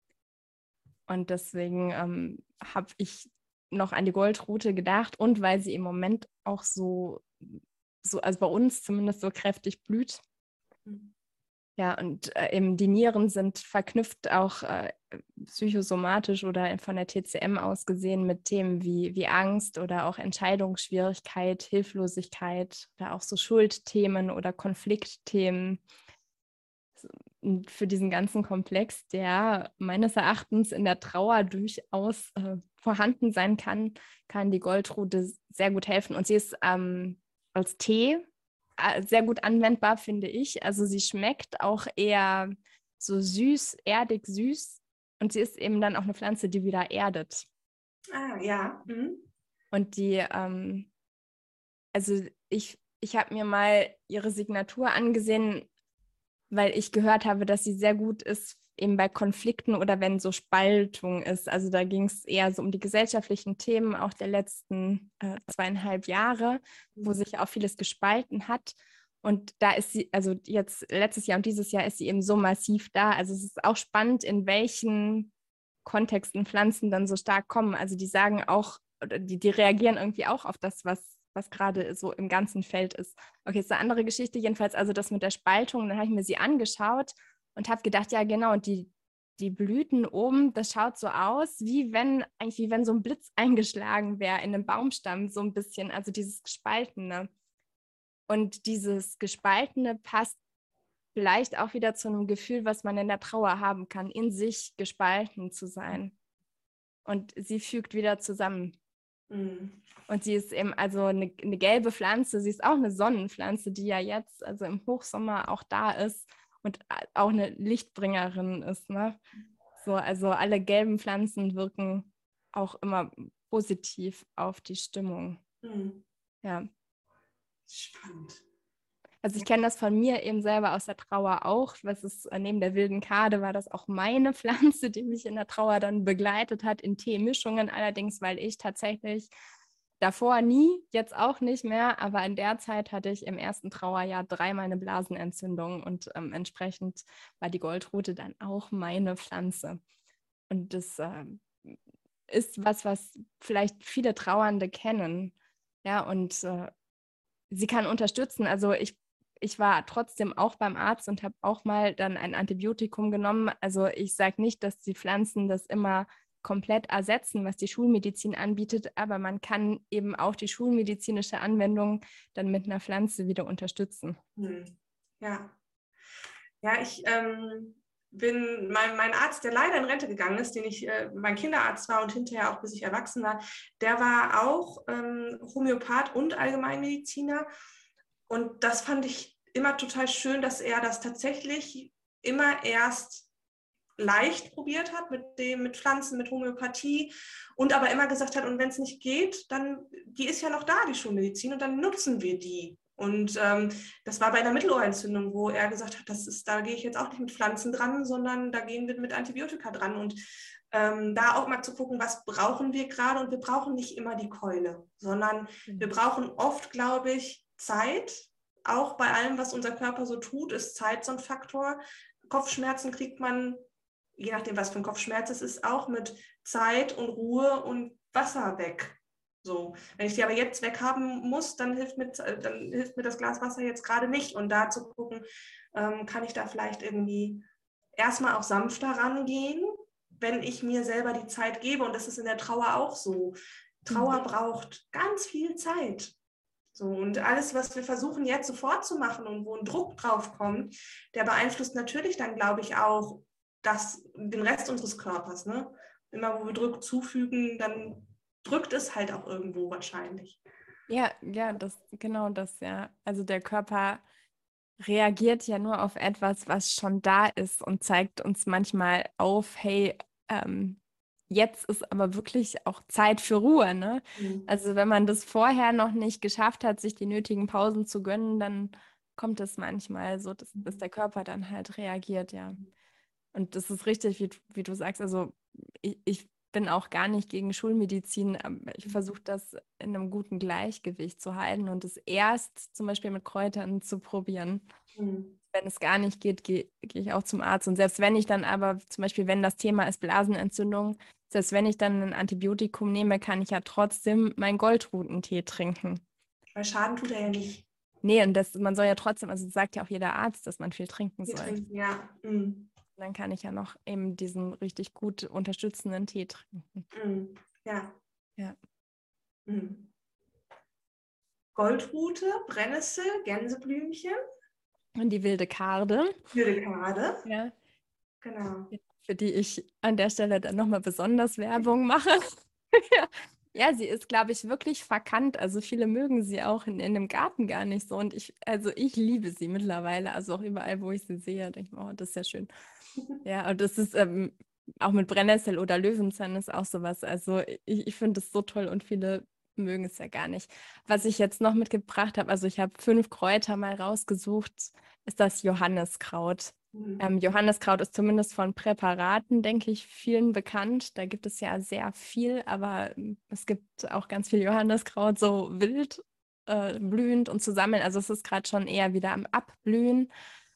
Und deswegen habe ich noch an die Goldrute gedacht und weil sie im Moment auch so, also bei uns zumindest so kräftig blüht. Ja, und eben die Nieren sind verknüpft auch psychosomatisch oder von der TCM aus gesehen mit Themen wie Angst oder auch Entscheidungsschwierigkeit, Hilflosigkeit oder auch so Schuldthemen oder Konfliktthemen. Und für diesen ganzen Komplex, der meines Erachtens in der Trauer durchaus vorhanden sein kann die Goldrute sehr gut helfen. Und sie ist als Tee sehr gut anwendbar, finde ich. Also sie schmeckt auch eher so süß, erdig süß. Und sie ist eben dann auch eine Pflanze, die wieder erdet. Ah, ja. Mhm. Und die, also ich habe mir mal ihre Signatur angesehen, weil ich gehört habe, dass sie sehr gut ist, eben bei Konflikten oder wenn so Spaltung ist. Also da ging es eher so um die gesellschaftlichen Themen auch der letzten 2,5 Jahre, wo sich auch vieles gespalten hat. Und da ist sie, also jetzt letztes Jahr und dieses Jahr ist sie eben so massiv da. Also es ist auch spannend, in welchen Kontexten Pflanzen dann so stark kommen. Also die sagen auch, oder die reagieren irgendwie auch auf das, was gerade so im ganzen Feld ist. Okay, ist eine andere Geschichte jedenfalls, also das mit der Spaltung, dann habe ich mir sie angeschaut und habe gedacht, ja genau, und die Blüten oben, das schaut so aus, wie wenn so ein Blitz eingeschlagen wäre in einem Baumstamm, so ein bisschen, also dieses Gespaltene. Und dieses Gespaltene passt vielleicht auch wieder zu einem Gefühl, was man in der Trauer haben kann, in sich gespalten zu sein. Und sie fügt wieder zusammen. Mhm. Und sie ist eben also eine gelbe Pflanze, sie ist auch eine Sonnenpflanze, die ja jetzt, also im Hochsommer auch da ist und auch eine Lichtbringerin ist, ne? So, also alle gelben Pflanzen wirken auch immer positiv auf die Stimmung. Mhm. Ja. Spannend. Also ich kenne das von mir eben selber aus der Trauer auch. Was ist, neben der wilden Kade war das auch meine Pflanze, die mich in der Trauer dann begleitet hat, in Teemischungen allerdings, weil ich tatsächlich davor nie, jetzt auch nicht mehr, aber in der Zeit hatte ich im ersten Trauerjahr 3-mal eine Blasenentzündung und entsprechend war die Goldrute dann auch meine Pflanze. Und das ist was vielleicht viele Trauernde kennen. Ja, und sie kann unterstützen. Also ich war trotzdem auch beim Arzt und habe auch mal dann ein Antibiotikum genommen. Also ich sage nicht, dass die Pflanzen das immer komplett ersetzen, was die Schulmedizin anbietet, aber man kann eben auch die schulmedizinische Anwendung dann mit einer Pflanze wieder unterstützen. Ja. Ja, ich bin, mein Arzt, der leider in Rente gegangen ist, den ich mein Kinderarzt war und hinterher auch bis ich erwachsen war, der war auch Homöopath und Allgemeinmediziner. Und das fand ich immer total schön, dass er das tatsächlich immer erst leicht probiert hat mit Pflanzen, mit Homöopathie und aber immer gesagt hat, und wenn es nicht geht, dann, die ist ja noch da, die Schulmedizin, und dann nutzen wir die. Und das war bei einer Mittelohrentzündung, wo er gesagt hat, da gehe ich jetzt auch nicht mit Pflanzen dran, sondern da gehen wir mit Antibiotika dran. Und da auch mal zu gucken, was brauchen wir gerade. Und wir brauchen nicht immer die Keule, sondern wir brauchen oft, glaube ich, Zeit. Auch bei allem, was unser Körper so tut, ist Zeit so ein Faktor. Kopfschmerzen kriegt man, je nachdem, was für ein Kopfschmerz es ist, auch mit Zeit und Ruhe und Wasser weg. So, wenn ich die aber jetzt weghaben muss, dann hilft mir das Glas Wasser jetzt gerade nicht. Und da zu gucken, kann ich da vielleicht irgendwie erstmal auch sanfter rangehen, wenn ich mir selber die Zeit gebe. Und das ist in der Trauer auch so. Trauer braucht ganz viel Zeit. So, und alles, was wir versuchen jetzt sofort zu machen und wo ein Druck drauf kommt, der beeinflusst natürlich dann, glaube ich, auch den Rest unseres Körpers. Ne? Immer, wo wir Druck zufügen, dann drückt es halt auch irgendwo wahrscheinlich. Ja, genau das, ja. Also der Körper reagiert ja nur auf etwas, was schon da ist und zeigt uns manchmal auf, hey, jetzt ist aber wirklich auch Zeit für Ruhe, ne? Also wenn man das vorher noch nicht geschafft hat, sich die nötigen Pausen zu gönnen, dann kommt es manchmal so, dass der Körper dann halt reagiert, ja. Und das ist richtig, wie du sagst, also ich bin auch gar nicht gegen Schulmedizin, aber ich versuche das in einem guten Gleichgewicht zu halten und es erst zum Beispiel mit Kräutern zu probieren. Mhm. Wenn es gar nicht geht, geh ich auch zum Arzt. Und selbst wenn ich dann aber, zum Beispiel, wenn das Thema ist Blasenentzündung, selbst wenn ich dann ein Antibiotikum nehme, kann ich ja trotzdem meinen Goldrutentee trinken. Weil Schaden tut er ja nicht. Nee, und man soll ja trotzdem, also sagt ja auch jeder Arzt, dass man viel trinken Wir soll. trinken, ja. Mhm. Dann kann ich ja noch eben diesen richtig gut unterstützenden Tee trinken. Mhm. Ja. Ja. Mhm. Goldrute, Brennnessel, Gänseblümchen, Und die wilde Karde, wilde Kade. ja, Genau. für die ich an der Stelle dann nochmal besonders Werbung mache. Ja. Ja, sie ist, glaube ich, wirklich verkannt. Also viele mögen sie auch in dem Garten gar nicht so. Und ich liebe sie mittlerweile. Also auch überall, wo ich sie sehe, denke ich mir, oh, das ist ja schön. Ja, und das ist auch mit Brennnessel oder Löwenzahn ist auch sowas. Also ich finde es so toll und viele mögen es ja gar nicht. Was ich jetzt noch mitgebracht habe, also ich habe 5 Kräuter mal rausgesucht, ist das Johanniskraut. Mhm. Johanniskraut ist zumindest von Präparaten, denke ich, vielen bekannt. Da gibt es ja sehr viel, aber es gibt auch ganz viel Johanniskraut, so wild blühend und zu sammeln. Also es ist gerade schon eher wieder am Abblühen.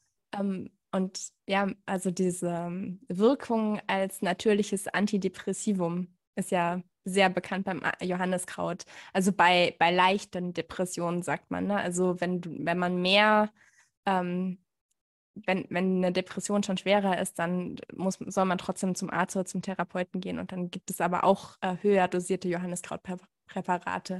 Und ja, also diese Wirkung als natürliches Antidepressivum ist ja sehr bekannt beim Johanniskraut. Also bei leichten Depressionen sagt man, ne? Also wenn man mehr ähm, wenn eine Depression schon schwerer ist, dann soll man trotzdem zum Arzt oder zum Therapeuten gehen. Und dann gibt es aber auch höher dosierte Johanniskrautpräparate.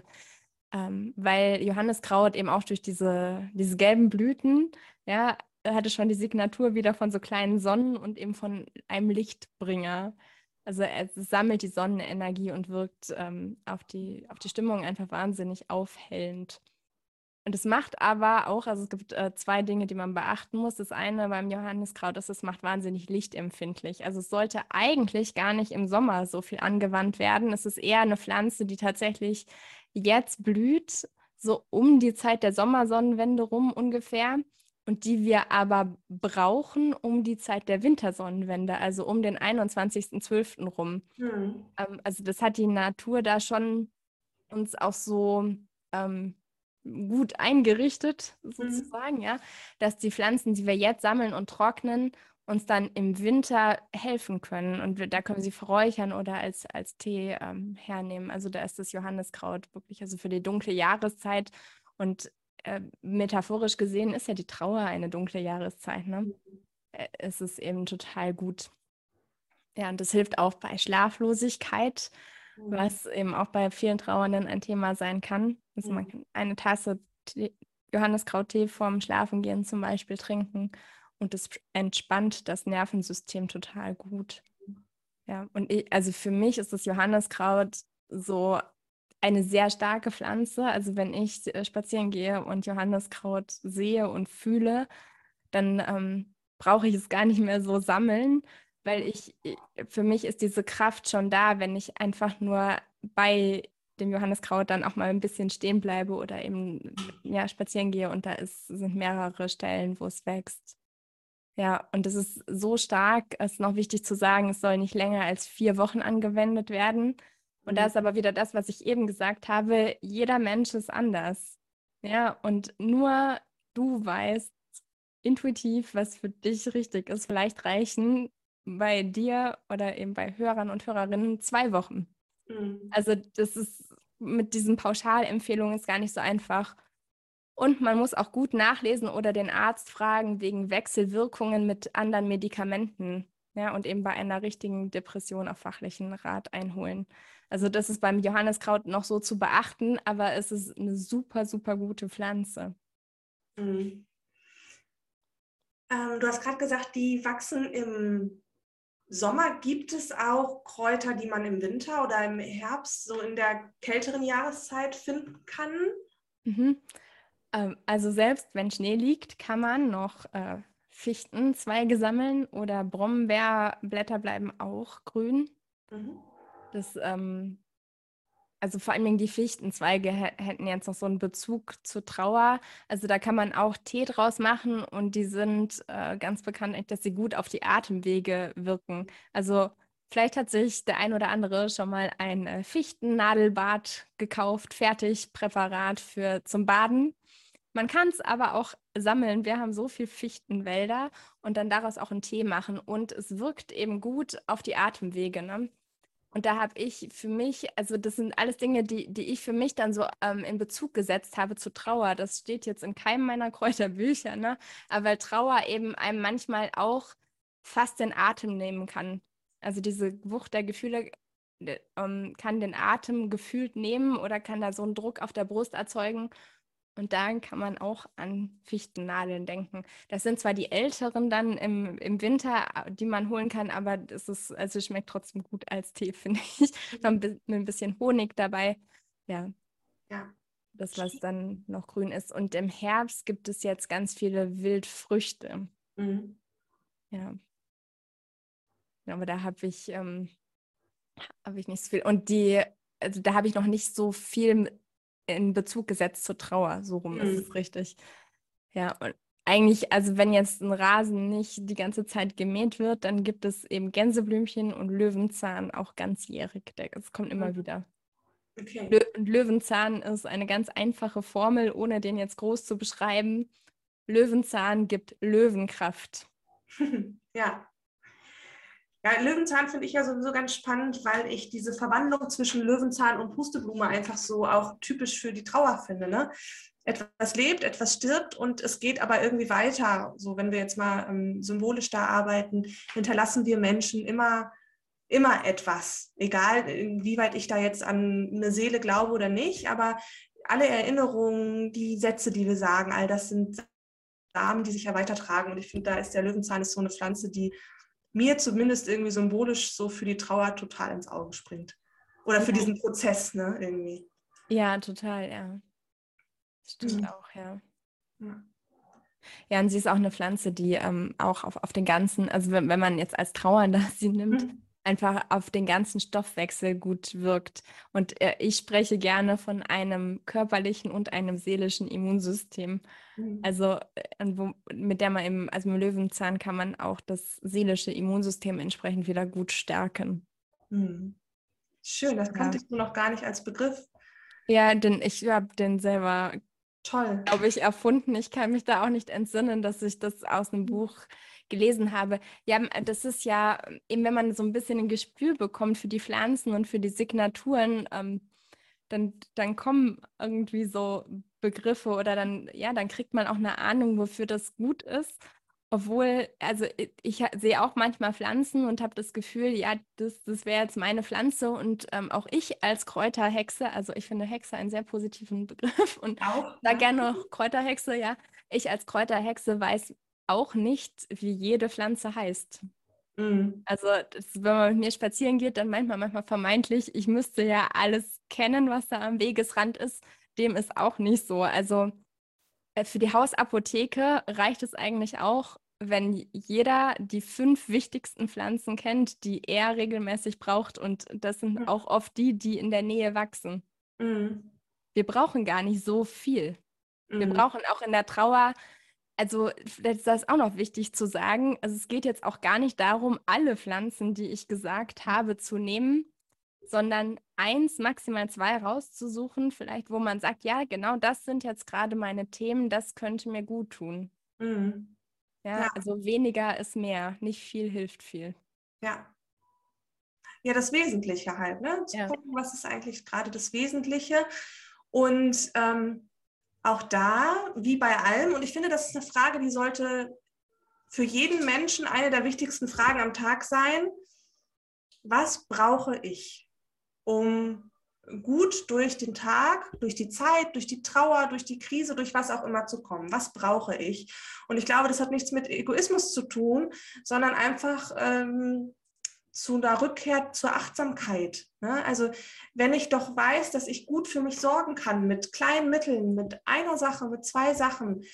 Weil Johanniskraut eben auch durch diese gelben Blüten, ja, hatte schon die Signatur wieder von so kleinen Sonnen und eben von einem Lichtbringer. Also es sammelt die Sonnenenergie und wirkt auf die Stimmung einfach wahnsinnig aufhellend. Und es macht aber auch, also es gibt 2 Dinge, die man beachten muss. Das eine beim Johanniskraut ist, es macht wahnsinnig lichtempfindlich. Also es sollte eigentlich gar nicht im Sommer so viel angewandt werden. Es ist eher eine Pflanze, die tatsächlich jetzt blüht, so um die Zeit der Sommersonnenwende rum ungefähr. Und die wir aber brauchen um die Zeit der Wintersonnenwende, also um den 21.12. rum. Mhm. Also das hat die Natur da schon uns auch so ähm, gut eingerichtet, Mhm. sozusagen, ja, dass die Pflanzen, die wir jetzt sammeln und trocknen, uns dann im Winter helfen können. Und da können wir sie verräuchern oder als Tee hernehmen. Also da ist das Johanniskraut wirklich, also für die dunkle Jahreszeit. Und metaphorisch gesehen ist ja die Trauer eine dunkle Jahreszeit, ne? Es ist eben total gut. Ja, und das hilft auch bei Schlaflosigkeit, Mhm. was eben auch bei vielen Trauernden ein Thema sein kann. Also man Mhm. kann eine Tasse Johanniskrauttee vorm Schlafengehen zum Beispiel trinken und das entspannt das Nervensystem total gut. Ja, und also für mich ist das Johanniskraut so eine sehr starke Pflanze. Also wenn ich spazieren gehe und Johanniskraut sehe und fühle, dann brauche ich es gar nicht mehr so sammeln, weil für mich ist diese Kraft schon da, wenn ich einfach nur bei dem Johanniskraut dann auch mal ein bisschen stehen bleibe oder eben ja, spazieren gehe und sind mehrere Stellen, wo es wächst. Ja, und es ist so stark, es ist noch wichtig zu sagen, es soll nicht länger als 4 Wochen angewendet werden. Und da Mhm. ist aber wieder das, was ich eben gesagt habe, jeder Mensch ist anders. Ja, und nur du weißt intuitiv, was für dich richtig ist. Vielleicht reichen bei dir oder eben bei Hörern und Hörerinnen 2 Wochen. Mhm. Also das ist mit diesen Pauschalempfehlungen ist gar nicht so einfach. Und man muss auch gut nachlesen oder den Arzt fragen wegen Wechselwirkungen mit anderen Medikamenten. Ja, und eben bei einer richtigen Depression auch fachlichen Rat einholen. Also das ist beim Johanniskraut noch so zu beachten, aber es ist eine super, super gute Pflanze. Mhm. Du hast gerade gesagt, die wachsen im Sommer. Gibt es auch Kräuter, die man im Winter oder im Herbst, so in der kälteren Jahreszeit finden kann? Mhm. Also selbst wenn Schnee liegt, kann man noch Fichtenzweige sammeln oder Brombeerblätter bleiben auch grün. Mhm. Das Also vor allen Dingen die Fichtenzweige hätten jetzt noch so einen Bezug zur Trauer. Also da kann man auch Tee draus machen und die sind ganz bekannt, dass sie gut auf die Atemwege wirken. Also Vielleicht hat sich der ein oder andere schon mal ein Fichtennadelbad gekauft, Fertigpräparat zum Baden. Man kann es aber auch sammeln. Wir haben so viel Fichtenwälder und dann daraus auch einen Tee machen. Und es wirkt eben gut auf die Atemwege, ne? Und da habe ich für mich, also das sind alles Dinge, die ich für mich dann so in Bezug gesetzt habe zu Trauer. Das steht jetzt in keinem meiner Kräuterbücher, ne? Aber weil Trauer eben einem manchmal auch fast den Atem nehmen kann. Also diese Wucht der Gefühle kann den Atem gefühlt nehmen oder kann da so einen Druck auf der Brust erzeugen. Und dann kann man auch an Fichtennadeln denken. Das sind zwar die älteren dann im Winter, die man holen kann, aber also schmeckt trotzdem gut als Tee, finde ich. Noch mit ein bisschen Honig dabei. Ja, Ja. das, was dann noch grün ist. Und im Herbst gibt es jetzt ganz viele Wildfrüchte. Mhm. Ja. Aber da habe ich nicht so viel. Und also da habe ich noch nicht so viel in Bezug gesetzt zur Trauer. So rum ist es richtig. Ja, und eigentlich, also wenn jetzt ein Rasen nicht die ganze Zeit gemäht wird, dann gibt es eben Gänseblümchen und Löwenzahn auch ganzjährig. Das kommt immer wieder. Okay. Und Löwenzahn ist eine ganz einfache Formel, ohne den jetzt groß zu beschreiben. Löwenzahn gibt Löwenkraft. Ja. Ja, Löwenzahn finde ich ja sowieso ganz spannend, weil ich diese Verwandlung zwischen Löwenzahn und Pusteblume einfach so auch typisch für die Trauer finde. Ne? Etwas lebt, etwas stirbt und es geht aber irgendwie weiter. So, wenn wir jetzt mal symbolisch da arbeiten, hinterlassen wir Menschen immer etwas. Egal, inwieweit ich da jetzt an eine Seele glaube oder nicht, aber alle Erinnerungen, die Sätze, die wir sagen, all das sind Samen, die sich ja weitertragen. Und ich finde, da ist der Löwenzahn ist so eine Pflanze, die mir zumindest irgendwie symbolisch so für die Trauer total ins Auge springt. Oder für diesen Prozess, ne, irgendwie. Ja, total, ja. Stimmt auch, ja. Ja. Ja, und sie ist auch eine Pflanze, die auch auf den ganzen, also wenn man jetzt als Trauernder sie nimmt, einfach auf den ganzen Stoffwechsel gut wirkt. Und ich spreche gerne von einem körperlichen und einem seelischen Immunsystem. Also mit mit dem Löwenzahn kann man auch das seelische Immunsystem entsprechend wieder gut stärken. Schön, das kannte ich so noch gar nicht als Begriff. Ja, denn ich habe den selber, Toll. glaube ich, erfunden. Ich kann mich da auch nicht entsinnen, dass ich das aus einem Buch gelesen habe. Ja, das ist ja eben, wenn man so ein bisschen ein Gespür bekommt für die Pflanzen und für die Signaturen, dann kommen irgendwie so Begriffe oder dann kriegt man auch eine Ahnung, wofür das gut ist. Obwohl, also ich sehe auch manchmal Pflanzen und habe das Gefühl, ja, das wäre jetzt meine Pflanze und auch ich als Kräuterhexe, also ich finde Hexe einen sehr positiven Begriff und Auch, da ja. gerne auch Kräuterhexe, ja. Ich als Kräuterhexe weiß auch nicht, wie jede Pflanze heißt. Also wenn man mit mir spazieren geht, dann meint man manchmal vermeintlich, ich müsste ja alles kennen, was da am Wegesrand ist. Dem ist auch nicht so. Also für die Hausapotheke reicht es eigentlich auch, wenn jeder die 5 wichtigsten Pflanzen kennt, die er regelmäßig braucht. Und das sind auch oft die in der Nähe wachsen. Wir brauchen gar nicht so viel. Wir brauchen auch in der Trauer, also das ist auch noch wichtig zu sagen, also es geht jetzt auch gar nicht darum, alle Pflanzen, die ich gesagt habe, zu nehmen, sondern 1, maximal 2 rauszusuchen, vielleicht wo man sagt, ja, genau das sind jetzt gerade meine Themen, das könnte mir gut tun. Ja, Ja. also weniger ist mehr, nicht viel hilft viel. Ja. Ja, das Wesentliche halt, ne? Zu Ja. gucken, was ist eigentlich gerade das Wesentliche. Und auch da, wie bei allem, und ich finde, das ist eine Frage, die sollte für jeden Menschen eine der wichtigsten Fragen am Tag sein. Was brauche ich, um gut durch den Tag, durch die Zeit, durch die Trauer, durch die Krise, durch was auch immer zu kommen? Was brauche ich? Und ich glaube, das hat nichts mit Egoismus zu tun, sondern einfach zu einer Rückkehr zur Achtsamkeit. Ne? Also wenn ich doch weiß, dass ich gut für mich sorgen kann mit kleinen Mitteln, mit einer Sache, mit 2 Sachen,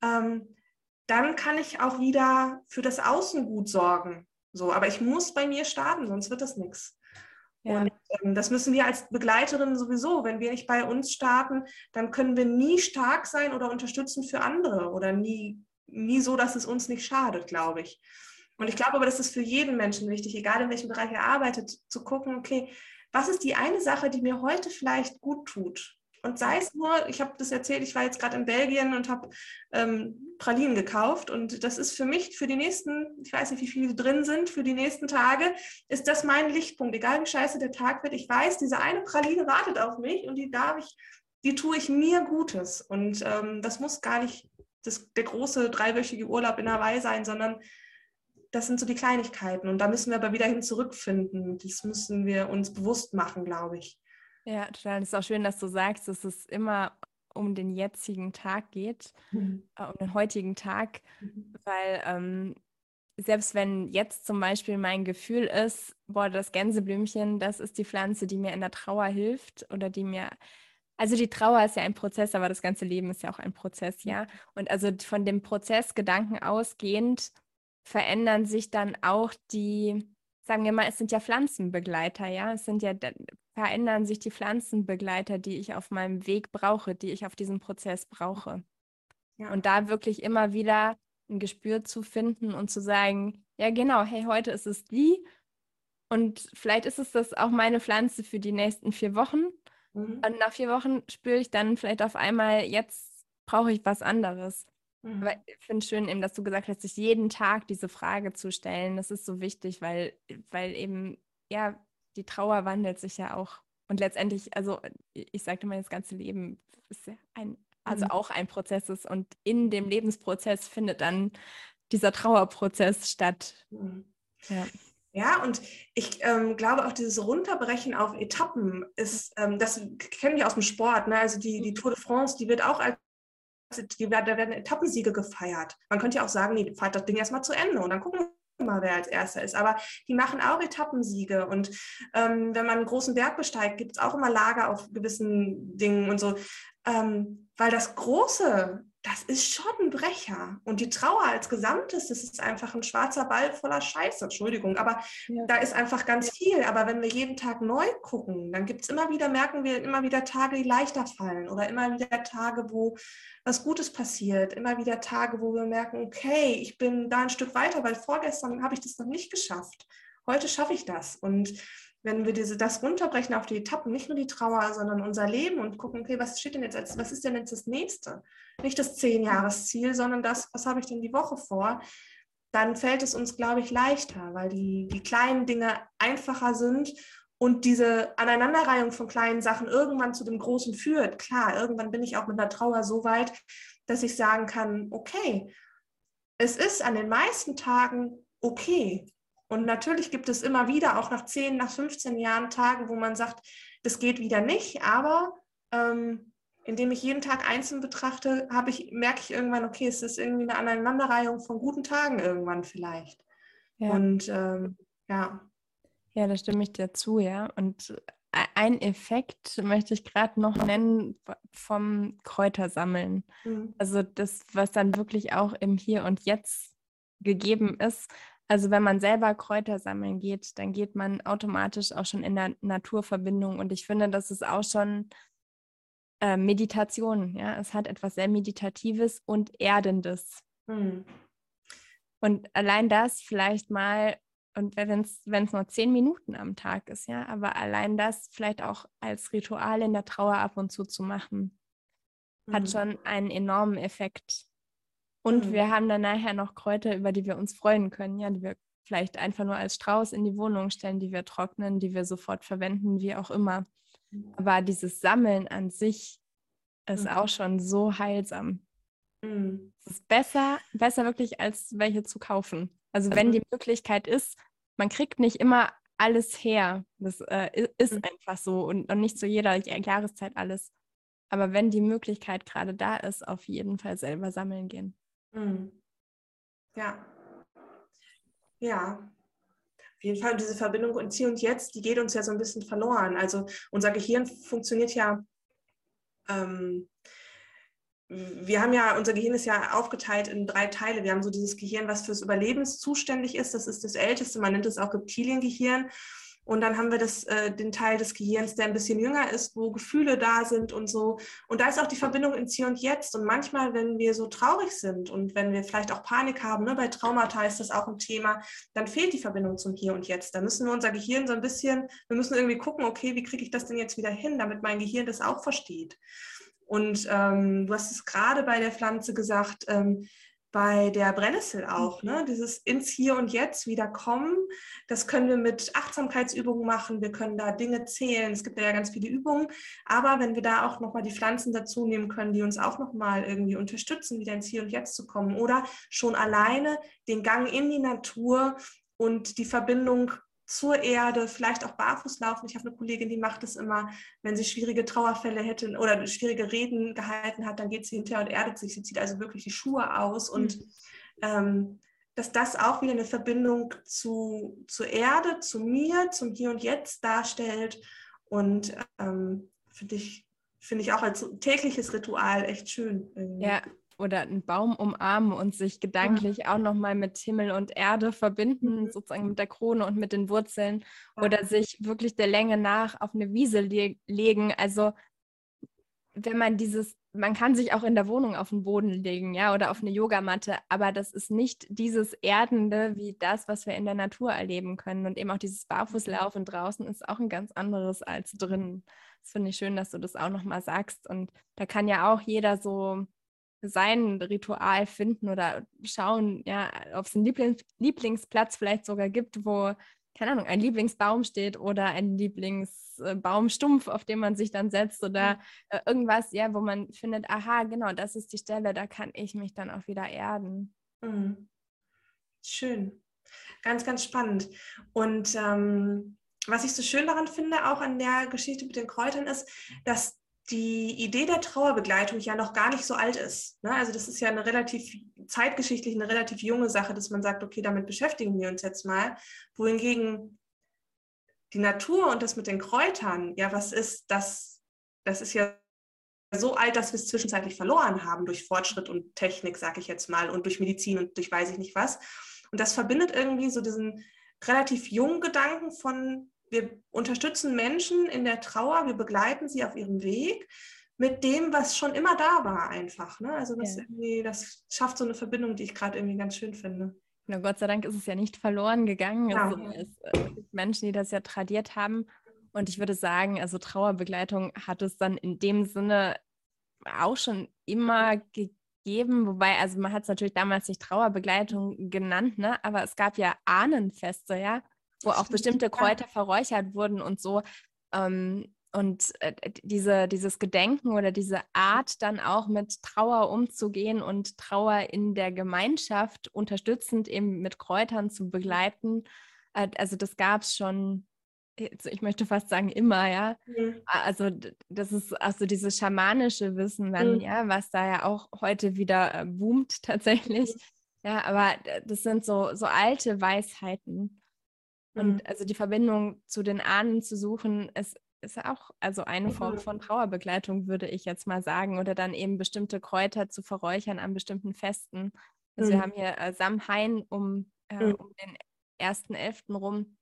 dann kann ich auch wieder für das Außen gut sorgen. So, aber ich muss bei mir starten, sonst wird das nichts. Ja. Und das müssen wir als Begleiterinnen sowieso. Wenn wir nicht bei uns starten, dann können wir nie stark sein oder unterstützend für andere oder nie so, dass es uns nicht schadet, glaube ich. Und ich glaube aber, das ist für jeden Menschen wichtig, egal in welchem Bereich er arbeitet, zu gucken, okay, was ist die eine Sache, die mir heute vielleicht gut tut? Und sei es nur, ich habe das erzählt, ich war jetzt gerade in Belgien und habe Pralinen gekauft und das ist für mich für die nächsten, ich weiß nicht, wie viele drin sind, für die nächsten Tage, ist das mein Lichtpunkt. Egal wie scheiße der Tag wird, ich weiß, diese eine Praline wartet auf mich und die tue ich mir Gutes. Und das muss gar nicht der große 3-wöchige Urlaub in Hawaii sein, sondern das sind so die Kleinigkeiten. Und da müssen wir aber wieder hin zurückfinden. Das müssen wir uns bewusst machen, glaube ich. Ja, total. Es ist auch schön, dass du sagst, dass es immer um den jetzigen Tag geht, um den heutigen Tag, weil selbst wenn jetzt zum Beispiel mein Gefühl ist, boah, das Gänseblümchen, das ist die Pflanze, die mir in der Trauer hilft oder also die Trauer ist ja ein Prozess, aber das ganze Leben ist ja auch ein Prozess, ja. Und also von dem Prozessgedanken ausgehend verändern sich dann auch sagen wir mal, es sind ja Pflanzenbegleiter, ja. Verändern sich die Pflanzenbegleiter, die ich auf meinem Weg brauche, die ich auf diesem Prozess brauche. Ja. Und da wirklich immer wieder ein Gespür zu finden und zu sagen, ja genau, hey, heute ist es die und vielleicht ist es das auch meine Pflanze für die nächsten 4 Wochen. Und nach 4 Wochen spüre ich dann vielleicht auf einmal, jetzt brauche ich was anderes. Aber ich finde es schön, eben, dass du gesagt hast, sich jeden Tag diese Frage zu stellen. Das ist so wichtig, weil eben, ja, die Trauer wandelt sich ja auch. Und letztendlich, also ich sagte mal, das ganze Leben ist ja auch ein Prozess ist. Und in dem Lebensprozess findet dann dieser Trauerprozess statt. Ja. Ja, und ich glaube auch dieses Runterbrechen auf Etappen ist, das kennen wir aus dem Sport, ne? Also die Tour de France, die wird auch da werden Etappensiege gefeiert. Man könnte ja auch sagen, nee, fahrt das Ding erstmal zu Ende und dann gucken wir mal, wer als Erster ist. Aber die machen auch Etappensiege und wenn man einen großen Berg besteigt, gibt es auch immer Lager auf gewissen Dingen und so. Weil das Große, das ist schon ein Brecher. Und die Trauer als Gesamtes, das ist einfach ein schwarzer Ball voller Scheiße. Entschuldigung, aber da ist einfach ganz viel. Aber wenn wir jeden Tag neu gucken, dann merken wir immer wieder Tage, die leichter fallen. Oder immer wieder Tage, wo was Gutes passiert. Immer wieder Tage, wo wir merken, okay, ich bin da ein Stück weiter, weil vorgestern habe ich das noch nicht geschafft. Heute schaffe ich das. Und wenn wir das runterbrechen auf die Etappen, nicht nur die Trauer, sondern unser Leben und gucken, okay, was ist denn jetzt das Nächste? Nicht das 10-Jahres-Ziel, sondern was habe ich denn die Woche vor? Dann fällt es uns, glaube ich, leichter, weil die kleinen Dinge einfacher sind und diese Aneinanderreihung von kleinen Sachen irgendwann zu dem Großen führt. Klar, irgendwann bin ich auch mit einer Trauer so weit, dass ich sagen kann, okay, es ist an den meisten Tagen okay. Und natürlich gibt es immer wieder, auch nach 10, nach 15 Jahren, Tage, wo man sagt, das geht wieder nicht, aber indem ich jeden Tag einzeln betrachte, merke ich irgendwann, okay, es ist irgendwie eine Aneinanderreihung von guten Tagen irgendwann vielleicht. Ja. Und ja. Ja, da stimme ich dir zu, ja. Und ein Effekt möchte ich gerade noch nennen vom Kräutersammeln. Also das, was dann wirklich auch im Hier und Jetzt gegeben ist. Also wenn man selber Kräuter sammeln geht, dann geht man automatisch auch schon in der Naturverbindung. Und ich finde, das ist auch schon Meditation. Ja? Es hat etwas sehr Meditatives und Erdendes. Und allein das vielleicht mal, und wenn es nur 10 Minuten am Tag ist, ja, aber allein das vielleicht auch als Ritual in der Trauer ab und zu machen, hat schon einen enormen Effekt. Und wir haben dann nachher noch Kräuter, über die wir uns freuen können, ja, die wir vielleicht einfach nur als Strauß in die Wohnung stellen, die wir trocknen, die wir sofort verwenden, wie auch immer. Aber dieses Sammeln an sich ist auch schon so heilsam. Es ist besser wirklich, als welche zu kaufen. Also wenn die Möglichkeit ist, man kriegt nicht immer alles her. Das ist einfach so und nicht zu jeder Jahreszeit alles. Aber wenn die Möglichkeit gerade da ist, auf jeden Fall selber sammeln gehen. Ja. Ja. Auf jeden Fall diese Verbindung ins Hier und Jetzt, die geht uns ja so ein bisschen verloren. Also unser Gehirn funktioniert ja, unser Gehirn ist ja aufgeteilt in 3 Teile. Wir haben so dieses Gehirn, was fürs Überleben zuständig ist. Das ist das älteste, man nennt es auch Reptiliengehirn. Und dann haben wir den Teil des Gehirns, der ein bisschen jünger ist, wo Gefühle da sind und so. Und da ist auch die Verbindung ins Hier und Jetzt. Und manchmal, wenn wir so traurig sind und wenn wir vielleicht auch Panik haben, ne, bei Traumata ist das auch ein Thema, dann fehlt die Verbindung zum Hier und Jetzt. Da müssen wir unser Gehirn so ein bisschen, wir müssen irgendwie gucken, okay, wie kriege ich das denn jetzt wieder hin, damit mein Gehirn das auch versteht. Und du hast es gerade bei der Pflanze gesagt, bei der Brennnessel auch, ne? Dieses ins Hier und Jetzt wieder kommen, das können wir mit Achtsamkeitsübungen machen, wir können da Dinge zählen, es gibt ja ganz viele Übungen, aber wenn wir da auch nochmal die Pflanzen dazu nehmen können, die uns auch nochmal irgendwie unterstützen, wieder ins Hier und Jetzt zu kommen oder schon alleine den Gang in die Natur und die Verbindung zur Erde, vielleicht auch barfuß laufen. Ich habe eine Kollegin, die macht es immer, wenn sie schwierige Trauerfälle hätte oder schwierige Reden gehalten hat, dann geht sie hinterher und erdet sich. Sie zieht also wirklich die Schuhe aus und dass das auch wieder eine Verbindung zur Erde, zu mir, zum Hier und Jetzt darstellt und finde ich auch als tägliches Ritual echt schön. Irgendwie. Ja, oder einen Baum umarmen und sich gedanklich auch nochmal mit Himmel und Erde verbinden, sozusagen mit der Krone und mit den Wurzeln oder sich wirklich der Länge nach auf eine Wiese legen. Also wenn man kann sich auch in der Wohnung auf den Boden legen, ja, oder auf eine Yogamatte, aber das ist nicht dieses Erdende wie das, was wir in der Natur erleben können. Und eben auch dieses Barfußlaufen draußen ist auch ein ganz anderes als drinnen. Das finde ich schön, dass du das auch nochmal sagst. Und da kann ja auch jeder so sein Ritual finden oder schauen, ja, ob es einen Lieblingsplatz vielleicht sogar gibt, wo, keine Ahnung, ein Lieblingsbaum steht oder ein Lieblingsbaumstumpf, auf den man sich dann setzt oder irgendwas, ja, wo man findet, aha, genau, das ist die Stelle, da kann ich mich dann auch wieder erden. Schön. Ganz, ganz spannend. Und was ich so schön daran finde, auch an der Geschichte mit den Kräutern, ist, dass die Idee der Trauerbegleitung ja noch gar nicht so alt ist. Ne? Also das ist ja zeitgeschichtlich eine relativ junge Sache, dass man sagt, okay, damit beschäftigen wir uns jetzt mal. Wohingegen die Natur und das mit den Kräutern, ja, was ist das? Das ist ja so alt, dass wir es zwischenzeitlich verloren haben durch Fortschritt und Technik, sage ich jetzt mal, und durch Medizin und durch weiß ich nicht was. Und das verbindet irgendwie so diesen relativ jungen Gedanken von, wir unterstützen Menschen in der Trauer, wir begleiten sie auf ihrem Weg mit dem, was schon immer da war einfach. Ne? Also das schafft so eine Verbindung, die ich gerade irgendwie ganz schön finde. Na, Gott sei Dank ist es ja nicht verloren gegangen. Ja. Es gibt Menschen, die das ja tradiert haben. Und ich würde sagen, also Trauerbegleitung hat es dann in dem Sinne auch schon immer gegeben. Wobei, also man hat es natürlich damals nicht Trauerbegleitung genannt, ne? Aber es gab ja Ahnenfeste, ja, wo auch bestimmte Kräuter verräuchert wurden und so. Und dieses Gedenken oder diese Art, dann auch mit Trauer umzugehen und Trauer in der Gemeinschaft unterstützend eben mit Kräutern zu begleiten, also das gab es schon, ich möchte fast sagen, immer, ja. Also das ist also dieses schamanische Wissen dann, ja, was da ja auch heute wieder boomt tatsächlich. Ja, aber das sind so alte Weisheiten. Und also die Verbindung zu den Ahnen zu suchen, ist auch also eine Form von Trauerbegleitung, würde ich jetzt mal sagen. Oder dann eben bestimmte Kräuter zu verräuchern an bestimmten Festen. Also wir haben hier Samhain um den 1.11. rum.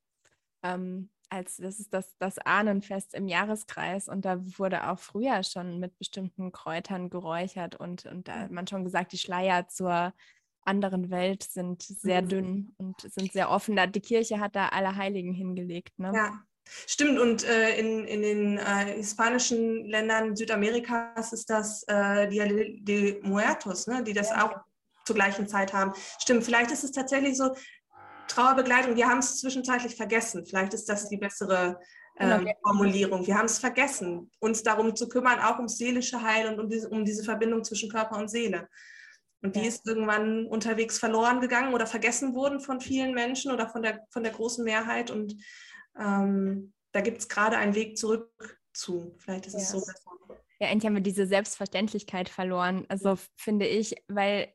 Das ist das Ahnenfest im Jahreskreis. Und da wurde auch früher schon mit bestimmten Kräutern geräuchert. Und da hat man schon gesagt, die Schleier zur anderen Welt sind sehr dünn und sind sehr offen. Die Kirche hat da Allerheiligen hingelegt. Ne? Ja, stimmt. Und in den hispanischen Ländern Südamerikas ist das Dia de Muertos, ne, die das auch zur gleichen Zeit haben. Stimmt, vielleicht ist es tatsächlich so, Trauerbegleitung, wir haben es zwischenzeitlich vergessen. Vielleicht ist das die bessere Formulierung. Wir haben es vergessen, uns darum zu kümmern, auch ums seelische Heil und um diese Verbindung zwischen Körper und Seele. Und die ist irgendwann unterwegs verloren gegangen oder vergessen worden von vielen Menschen oder von der großen Mehrheit. Und da gibt es gerade einen Weg zurück zu. Vielleicht ist es so besser. Ja, eigentlich haben wir diese Selbstverständlichkeit verloren. Also finde ich, weil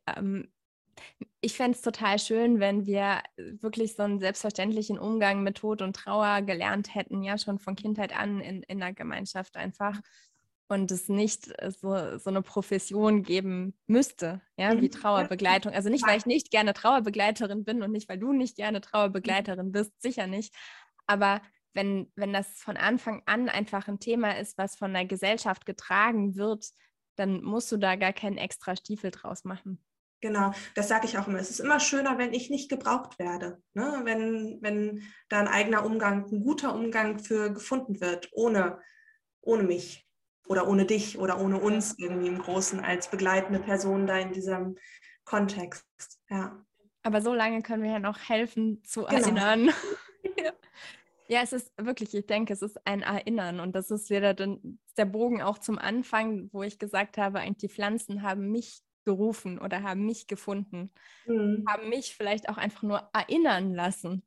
ich fände es total schön, wenn wir wirklich so einen selbstverständlichen Umgang mit Tod und Trauer gelernt hätten, ja schon von Kindheit an in der Gemeinschaft einfach. Und es nicht so eine Profession geben müsste, ja, wie Trauerbegleitung. Also nicht, weil ich nicht gerne Trauerbegleiterin bin und nicht, weil du nicht gerne Trauerbegleiterin bist, sicher nicht. Aber wenn das von Anfang an einfach ein Thema ist, was von der Gesellschaft getragen wird, dann musst du da gar keinen extra Stiefel draus machen. Genau, das sage ich auch immer. Es ist immer schöner, wenn ich nicht gebraucht werde, ne? Wenn da ein eigener Umgang, ein guter Umgang für gefunden wird, ohne mich oder ohne dich oder ohne uns irgendwie im Großen als begleitende Person da in diesem Kontext. Ja. Aber so lange können wir ja noch helfen zu Genau. erinnern. Ja, es ist wirklich, ich denke, es ist ein Erinnern und das ist wieder der Bogen auch zum Anfang, wo ich gesagt habe, eigentlich die Pflanzen haben mich gerufen oder haben mich gefunden, haben mich vielleicht auch einfach nur erinnern lassen.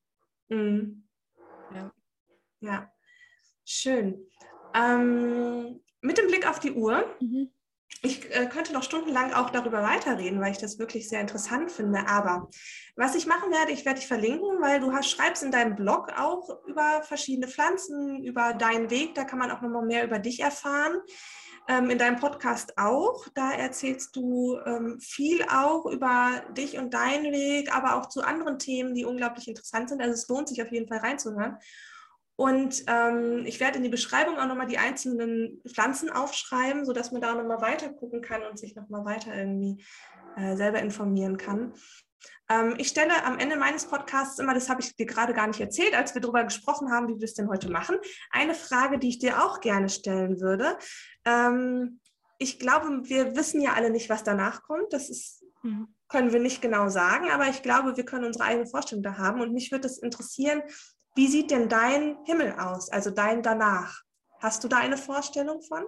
Ja, schön. Mit dem Blick auf die Uhr, ich könnte noch stundenlang auch darüber weiterreden, weil ich das wirklich sehr interessant finde. Aber was ich machen werde, ich werde dich verlinken, weil du schreibst in deinem Blog auch über verschiedene Pflanzen, über deinen Weg. Da kann man auch noch mal mehr über dich erfahren. In deinem Podcast auch. Da erzählst du viel auch über dich und deinen Weg, aber auch zu anderen Themen, die unglaublich interessant sind. Also es lohnt sich auf jeden Fall reinzuhören. Und ich werde in die Beschreibung auch nochmal die einzelnen Pflanzen aufschreiben, sodass man da nochmal weiter gucken kann und sich nochmal weiter irgendwie selber informieren kann. Ich stelle am Ende meines Podcasts immer, das habe ich dir gerade gar nicht erzählt, als wir darüber gesprochen haben, wie wir es denn heute machen, eine Frage, die ich dir auch gerne stellen würde. Ich glaube, wir wissen ja alle nicht, was danach kommt. Das ist, können wir nicht genau sagen, aber ich glaube, wir können unsere eigene Vorstellung da haben. Und mich würde es interessieren, wie sieht denn dein Himmel aus, also dein Danach? Hast du da eine Vorstellung von?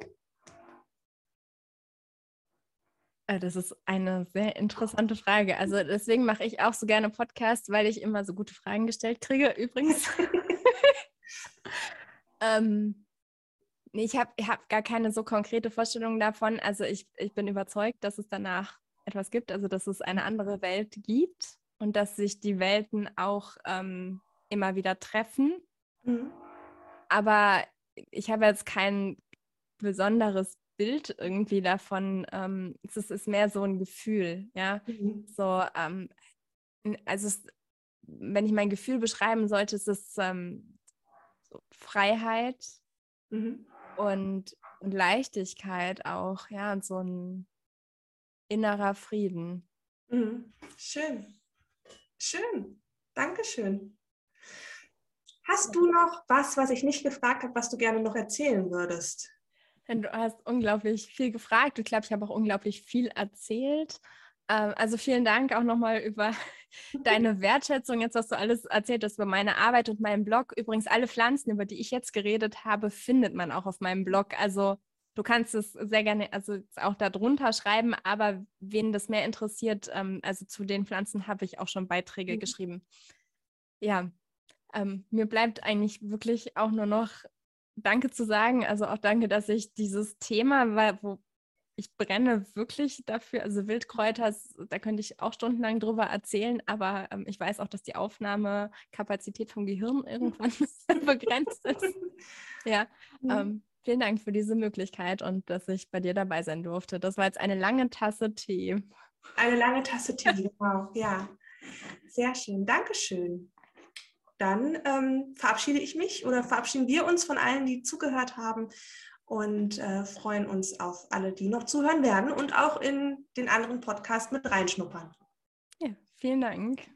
Das ist eine sehr interessante Frage. Also deswegen mache ich auch so gerne Podcasts, weil ich immer so gute Fragen gestellt kriege, übrigens. Ich hab gar keine so konkrete Vorstellung davon. Also ich bin überzeugt, dass es danach etwas gibt, also dass es eine andere Welt gibt und dass sich die Welten auch immer wieder treffen. Aber ich habe jetzt kein besonderes Bild irgendwie davon. Es ist mehr so ein Gefühl, ja. So, also wenn ich mein Gefühl beschreiben sollte, ist es so Freiheit und Leichtigkeit auch, ja, und so ein innerer Frieden. Schön. Schön. Dankeschön. Hast du noch was ich nicht gefragt habe, was du gerne noch erzählen würdest? Du hast unglaublich viel gefragt. Ich glaube, ich habe auch unglaublich viel erzählt. Also vielen Dank auch nochmal über deine Wertschätzung. Jetzt hast du alles erzählt, das über meine Arbeit und meinen Blog. Übrigens, alle Pflanzen, über die ich jetzt geredet habe, findet man auch auf meinem Blog. Also du kannst es sehr gerne also auch da drunter schreiben, aber wen das mehr interessiert, also zu den Pflanzen habe ich auch schon Beiträge geschrieben. Ja, mir bleibt eigentlich wirklich auch nur noch Danke zu sagen, also auch danke, dass ich dieses Thema, wo ich brenne wirklich dafür, also Wildkräuter, da könnte ich auch stundenlang drüber erzählen, aber ich weiß auch, dass die Aufnahmekapazität vom Gehirn irgendwann begrenzt ist. Ja, vielen Dank für diese Möglichkeit und dass ich bei dir dabei sein durfte. Das war jetzt eine lange Tasse Tee. Eine lange Tasse Tee, wow, ja. Sehr schön, Dankeschön. Dann verabschiede ich mich oder verabschieden wir uns von allen, die zugehört haben und freuen uns auf alle, die noch zuhören werden und auch in den anderen Podcast mit reinschnuppern. Ja, vielen Dank.